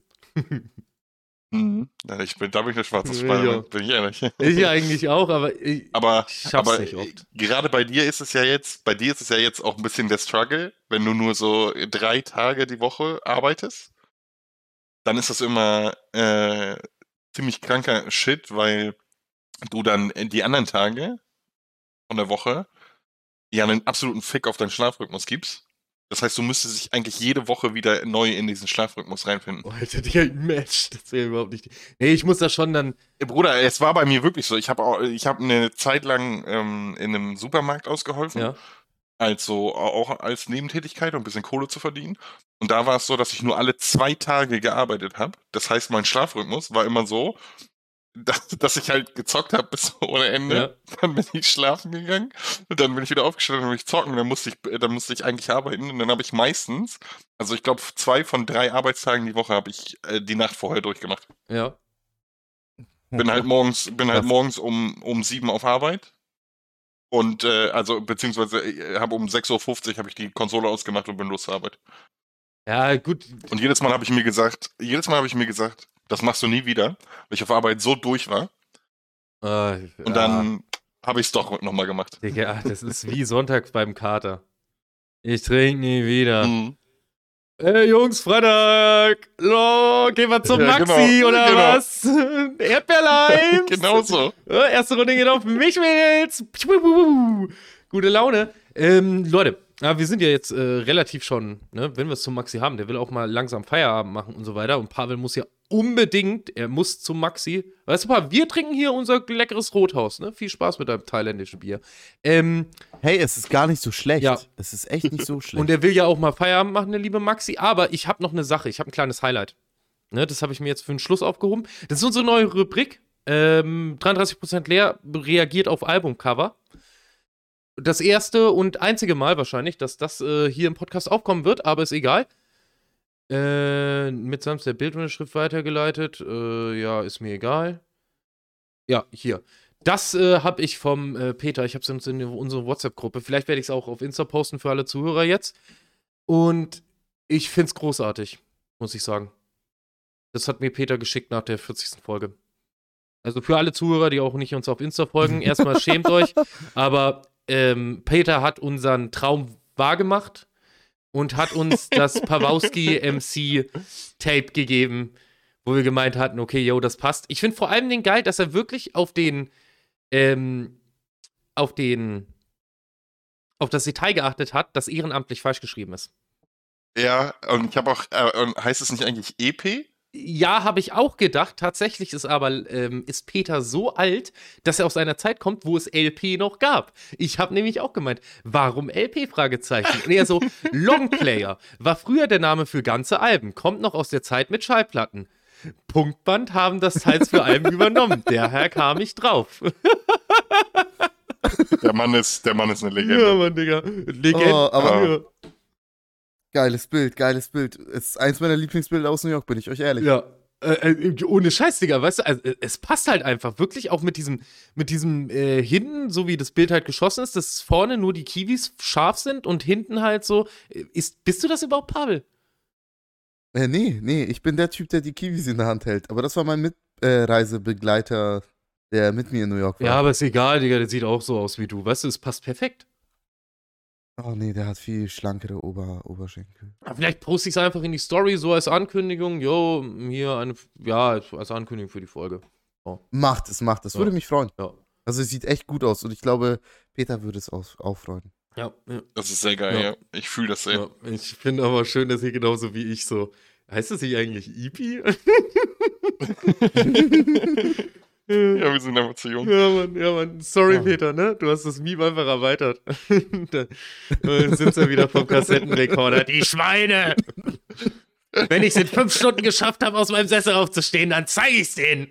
Mhm. Ja, ich bin, da bin ich der schwarze Ja. Spider-Man, bin ich ehrlich. Ich eigentlich auch, aber ich, Aber, ich schaff's aber nicht oft. gerade bei dir ist es ja jetzt, bei dir ist es ja jetzt auch ein bisschen der Struggle, wenn du nur so drei Tage die Woche arbeitest, dann ist das immer äh, ziemlich kranker Shit, weil du dann die anderen Tage von der Woche ja einen absoluten Fick auf deinen Schlafrhythmus gibst. Das heißt, du müsstest dich eigentlich jede Woche wieder neu in diesen Schlafrhythmus reinfinden. Oh, Alter, Digga, ein Match. Das wäre überhaupt nicht. Nee, ich muss da schon dann. Ey, Bruder, es war bei mir wirklich so. Ich habe ich hab eine Zeit lang ähm, in einem Supermarkt ausgeholfen. Ja. Also auch als Nebentätigkeit, um ein bisschen Kohle zu verdienen. Und da war es so, dass ich nur alle zwei Tage gearbeitet habe. Das heißt, mein Schlafrhythmus war immer so, dass, dass ich halt gezockt habe bis ohne Ende. Ja. Dann bin ich schlafen gegangen und dann bin ich wieder aufgestanden und bin ich zocken. Und dann musste ich, dann musste ich eigentlich arbeiten. Und dann habe ich meistens, also ich glaube, zwei von drei Arbeitstagen die Woche habe ich äh, die Nacht vorher durchgemacht. Ja. Bin halt morgens, bin halt Krass. morgens um, um sieben auf Arbeit. Und äh, also, beziehungsweise äh, habe um sechs Uhr fünfzig habe ich die Konsole ausgemacht und bin los zur Arbeit. Ja, gut. Und jedes Mal habe ich mir gesagt, jedes Mal habe ich mir gesagt, das machst du nie wieder, weil ich auf Arbeit so durch war. Äh, Und dann habe ich es doch nochmal gemacht. Digga, das ist wie sonntags beim Kater. Ich trinke nie wieder. Mhm. Ey, Jungs, Freitag! Lo, gehen wir zum Ja, Maxi, genau, oder genau. was? Erdbeerlein! Genau so. Äh, erste Runde geht auf mich, Mädels! Gute Laune. Ähm, Leute, ja, wir sind ja jetzt äh, relativ schon, ne, wenn wir es zum Maxi haben, der will auch mal langsam Feierabend machen und so weiter. Und Pavel muss ja unbedingt, er muss zum Maxi. Weißt du, Pavel, wir trinken hier unser leckeres Rothaus, ne? Viel Spaß mit deinem thailändischen Bier. Ähm, Hey, es ist gar nicht so schlecht. Ja. Es ist echt nicht so schlecht. Und er will ja auch mal Feierabend machen, der liebe Maxi. Aber ich habe noch eine Sache. Ich habe ein kleines Highlight. Ne, das habe ich mir jetzt für den Schluss aufgehoben. Das ist unsere neue Rubrik. Ähm, dreiunddreißig Prozent leer reagiert auf Albumcover. Das erste und einzige Mal wahrscheinlich, dass das äh, hier im Podcast aufkommen wird, aber ist egal. Äh, mitsamt der Bildunterschrift weitergeleitet. Äh, ja, ist mir egal. Ja, hier. Das äh, habe ich vom äh, Peter, ich habe es in, in unserer WhatsApp-Gruppe. Vielleicht werde ich es auch auf Insta posten für alle Zuhörer jetzt. Und ich finde es großartig, muss ich sagen. Das hat mir Peter geschickt nach der vierzigsten Folge. Also für alle Zuhörer, die auch nicht uns auf Insta folgen, erstmal schämt euch. Aber ähm, Peter hat unseren Traum wahrgemacht und hat uns das Pawlowski M C-Tape gegeben, wo wir gemeint hatten, okay, yo, das passt. Ich finde vor allem den geil, dass er wirklich auf den ähm, auf den auf das Detail geachtet hat, das ehrenamtlich falsch geschrieben ist. Ja, und ich habe auch, äh, und heißt es nicht eigentlich E P? Ja, habe ich auch gedacht. Tatsächlich ist aber ähm, ist Peter so alt, dass er aus einer Zeit kommt, wo es L P noch gab. Ich habe nämlich auch gemeint, warum L P? Fragezeichen. Und er so, Longplayer war früher der Name für ganze Alben, kommt noch aus der Zeit mit Schallplatten. Punktband haben das teils für Alben übernommen. Daher kam ich drauf. Der Mann ist, der Mann ist eine Legende. Ja, Mann, Digga. Legende. Oh, aber- ja. Geiles Bild, geiles Bild. Es ist eins meiner Lieblingsbilder aus New York, bin ich euch ehrlich. Ja. Äh, äh, ohne Scheiß, Digga, weißt du, also, äh, es passt halt einfach wirklich auch mit diesem, mit diesem äh, hinten, so wie das Bild halt geschossen ist, dass vorne nur die Kiwis scharf sind und hinten halt so. äh, Ist, bist du das überhaupt, Pavel? Äh, nee, nee, ich bin der Typ, der die Kiwis in der Hand hält. Aber das war mein Mitreisebegleiter, der mit mir in New York war. Ja, aber ist egal, Digga, der sieht auch so aus wie du. Weißt du, es passt perfekt. Oh nee, der hat viel schlankere Ober Oberschenkel. Aber vielleicht poste ich es einfach in die Story so als Ankündigung. Jo, hier eine, ja, als Ankündigung für die Folge. Macht es, macht es. Ja. Würde mich freuen. Ja. Also es sieht echt gut aus und ich glaube, Peter würde es auf, aufräumen. Ja, ja. Das ist sehr geil, Ja. ja. Ich fühle das sehr. ja. Ich finde aber schön, dass ihr genauso wie ich so. Heißt das nicht eigentlich Ipi? Ja, wir sind einfach zu jung. Ja, Mann, ja, Mann. Sorry, Ja. Peter, ne? Du hast das Meme einfach erweitert. Da sind wir wieder vom Kassettenrekorder. Die Schweine! Wenn ich es in fünf Stunden geschafft habe, aus meinem Sessel aufzustehen, dann zeige ich's denen.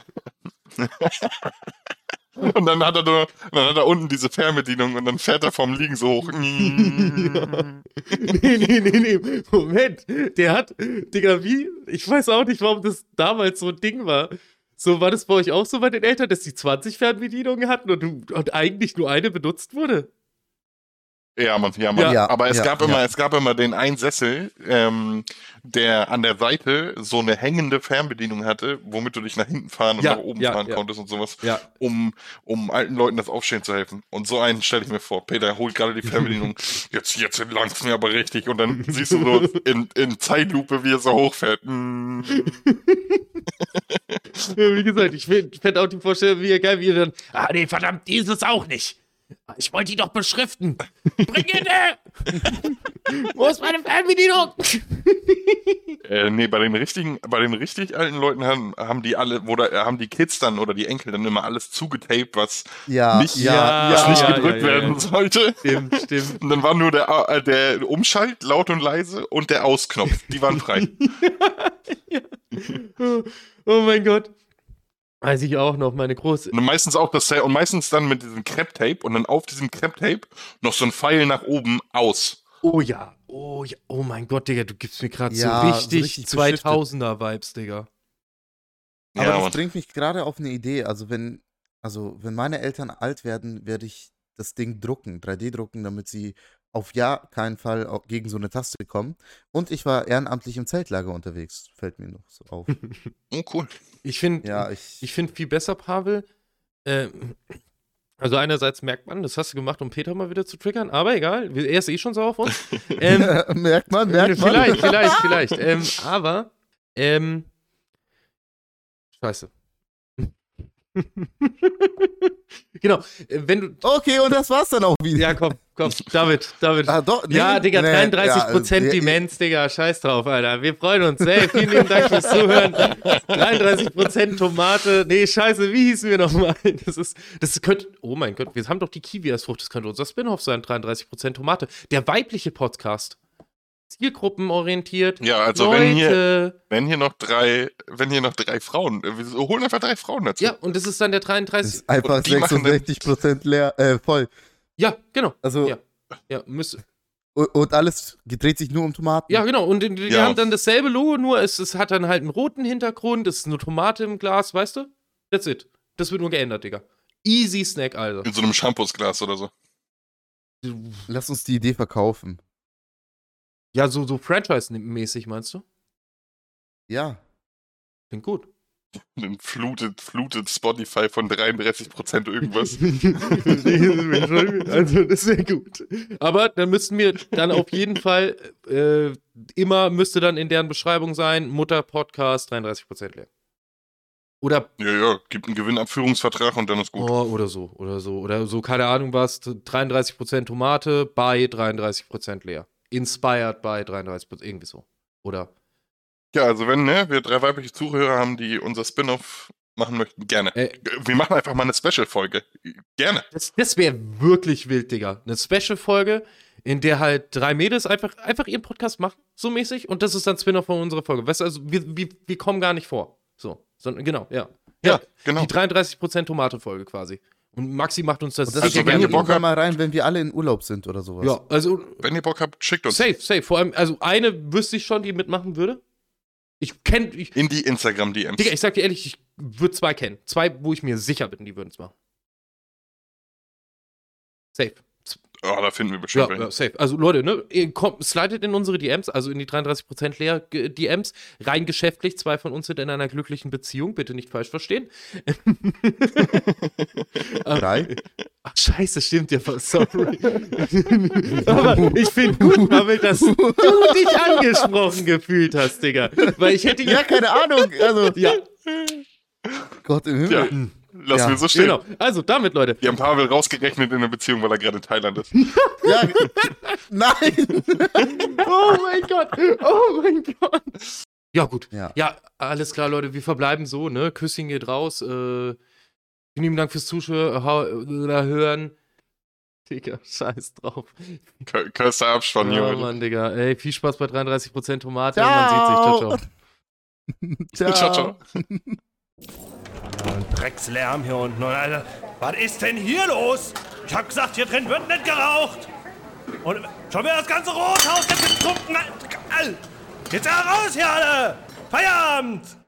Und dann hat er nur, dann hat er unten diese Fernbedienung und dann fährt er vom Liegen so hoch. Nee, nee, nee, nee. Moment. Der hat, Digga, wie? Ich weiß auch nicht, warum das damals so ein Ding war. So, war das bei euch auch so bei den Eltern, dass die zwanzig Fernbedienungen hatten und, du- und eigentlich nur eine benutzt wurde? Ja, Mann, ja, Mann. Ja. Ja, Aber es ja, gab immer, ja. es gab immer den einen Sessel, ähm, der an der Seite so eine hängende Fernbedienung hatte, womit du dich nach hinten fahren und Ja, nach oben ja, fahren ja. konntest und sowas, Ja. um, um alten Leuten das Aufstehen zu helfen. Und so einen stelle ich mir vor. Peter holt gerade die Fernbedienung. Jetzt, jetzt langt's mir aber richtig. Und dann siehst du so in, in Zeitlupe, wie er so hochfährt. Mm. Ja, wie gesagt, ich fände auch die Vorstellung wie geil, wie ihr dann. Ah, nee, verdammt, die ist es auch nicht. Ich wollte die doch beschriften. Brigitte! Wo ist meine Fernbedienung? Äh, nee, bei den richtigen, bei den richtig alten Leuten haben, haben die alle, oder äh, haben die Kids dann oder die Enkel dann immer alles zugetaped, was Ja, nicht, ja, was ja, nicht ja, gedrückt ja, ja, werden ja. sollte. Stimmt, stimmt. Und dann war nur der, äh, der Umschalt, laut und leise, und der Ausknopf. Die waren frei. Oh mein Gott. Weiß ich auch noch, meine große. Und meistens auch das, und meistens dann mit diesem Crepe-Tape und dann auf diesem Crepe-Tape noch so ein Pfeil nach oben aus. Oh ja, oh ja, oh mein Gott, Digga, du gibst mir gerade Ja, so so richtig, richtig zweitausender-Vibes, Digga. Aber Ja, das Mann. bringt mich gerade auf eine Idee. Also wenn, also wenn meine Eltern alt werden, werde ich das Ding drucken, drei D drucken, damit sie auf ja keinen Fall au- gegen so eine Taste kommen. Und ich war ehrenamtlich im Zeltlager unterwegs, fällt mir noch so auf. Oh, cool. Ich finde, Ja, ich. ich finde viel besser, Pavel. Ähm, also einerseits merkt man, das hast du gemacht, um Peter mal wieder zu triggern, aber egal, er ist eh schon sauer auf uns. Ähm, merkt man, merkt man. vielleicht, vielleicht, vielleicht. Ähm, aber, ähm, scheiße. Genau, äh, wenn du, Okay, und das war's dann auch wieder. ja komm, komm, David, David. Ah, doch, nee, Ja, Digga, nee, dreiunddreißig ja, Prozent äh, Demenz, Digga, scheiß drauf, Alter. Wir freuen uns. Hey, vielen lieben Dank fürs Zuhören. dreiunddreißig Prozent Tomate. Nee, scheiße, wie hießen wir nochmal? Das ist, das könnte, oh mein Gott, wir haben doch die Kiwi als Frucht, das könnte unser Spin-off sein, dreiunddreißig Prozent Tomate. Der weibliche Podcast. Zielgruppenorientiert. Ja, also Leute. wenn hier, wenn hier noch drei, wenn hier noch drei Frauen, äh, wir holen einfach drei Frauen dazu. Ja, und das ist dann der Das dreiunddreißig. ist einfach Und die machen dann- sechsundsechzig Prozent leer, äh, voll. Ja, genau. Also, Ja. Ja, müsste. und, und alles dreht sich nur um Tomaten. Ja, genau. Und die, die Ja. haben dann dasselbe Logo, nur es, es hat dann halt einen roten Hintergrund, es ist eine Tomate im Glas, weißt du? That's it. Das wird nur geändert, Digga. Easy Snack, Alter. In so einem Shampoosglas oder so. Lass uns die Idee verkaufen. Ja, so, so Franchise-mäßig, meinst du? Ja. Klingt gut. Dann flutet, flutet Spotify von dreiunddreißig Prozent irgendwas. Also, das wäre gut. Aber dann müssten wir dann auf jeden Fall äh, immer müsste dann in deren Beschreibung sein, Mutter-Podcast dreiunddreißig Prozent leer. Oder Ja, ja, gibt einen Gewinnabführungsvertrag und dann ist gut. Oh, oder so, oder so, oder so, keine Ahnung was, dreiunddreißig Prozent Tomate bei dreiunddreißig Prozent leer. Inspired bei dreiunddreißig Prozent, irgendwie so. Oder? Ja, also wenn ne, wir drei weibliche Zuhörer haben, die unser Spin-off machen möchten, gerne. Äh. Wir machen einfach mal eine Special-Folge. Gerne. Das, das wäre wirklich wild, Digga. Eine Special-Folge, in der halt drei Mädels einfach, einfach ihren Podcast machen, so mäßig, und das ist dann Spin-off von unserer Folge. Weißt du, also wir, wir, wir kommen gar nicht vor. So, sondern, genau, ja. Ja, genau. Die dreiunddreißig Prozent Tomate-Folge quasi. Und Maxi macht uns das Und das Also, also, wenn wenn ihr wir Bock irgendwann habt- mal rein, wenn wir alle in Urlaub sind oder sowas. Ja, also Wenn ihr Bock habt, schickt uns safe, safe. Vor allem, also eine wüsste ich schon, die mitmachen würde. Ich kenne, ich, in die Instagram-D Ms. Digga, ich sag dir ehrlich, ich würde zwei kennen. Zwei, wo ich mir sicher bin, die würden es machen. Safe. Oh, da finden wir bestimmt Ja, welche. ja, safe. Also Leute, ne, ihr kommt, slidet in unsere D Ms, also in die dreiunddreißig Prozent leer G- D Ms, rein geschäftlich. Zwei von uns sind in einer glücklichen Beziehung, bitte nicht falsch verstehen. Drei? Ach, scheiße, stimmt ja, sorry. Aber ich finde gut, Pavel, dass du dich angesprochen gefühlt hast, Digga. Weil ich hätte Ja, keine Ahnung. Also, ja, Gott im Himmel. Ja. Lass Ja, mir so stehen. Genau. Also damit, Leute. Die haben Pavel rausgerechnet in der Beziehung, weil er gerade in Thailand ist. Ja, nein! Oh mein Gott. Oh mein Gott. Ja, gut. Ja. Ja, alles klar, Leute. Wir verbleiben so, ne? Küsschen geht raus. Äh, vielen lieben Dank fürs Zuschauen, hören. Digga, scheiß drauf. Kö- Köster Abspann, Ja, Junge. Mann, Digga. Ey, viel Spaß bei dreiunddreißig Prozent Tomate. Ciao. Man sieht sich. Ciao, ciao. Ciao, ciao. Ein Dreckslärm hier unten. Und Alter, was ist denn hier los? Ich hab gesagt, hier drin wird nicht geraucht. Und schon wieder das ganze Rothaus jetzt getrunken. Jetzt raus hier alle! Feierabend!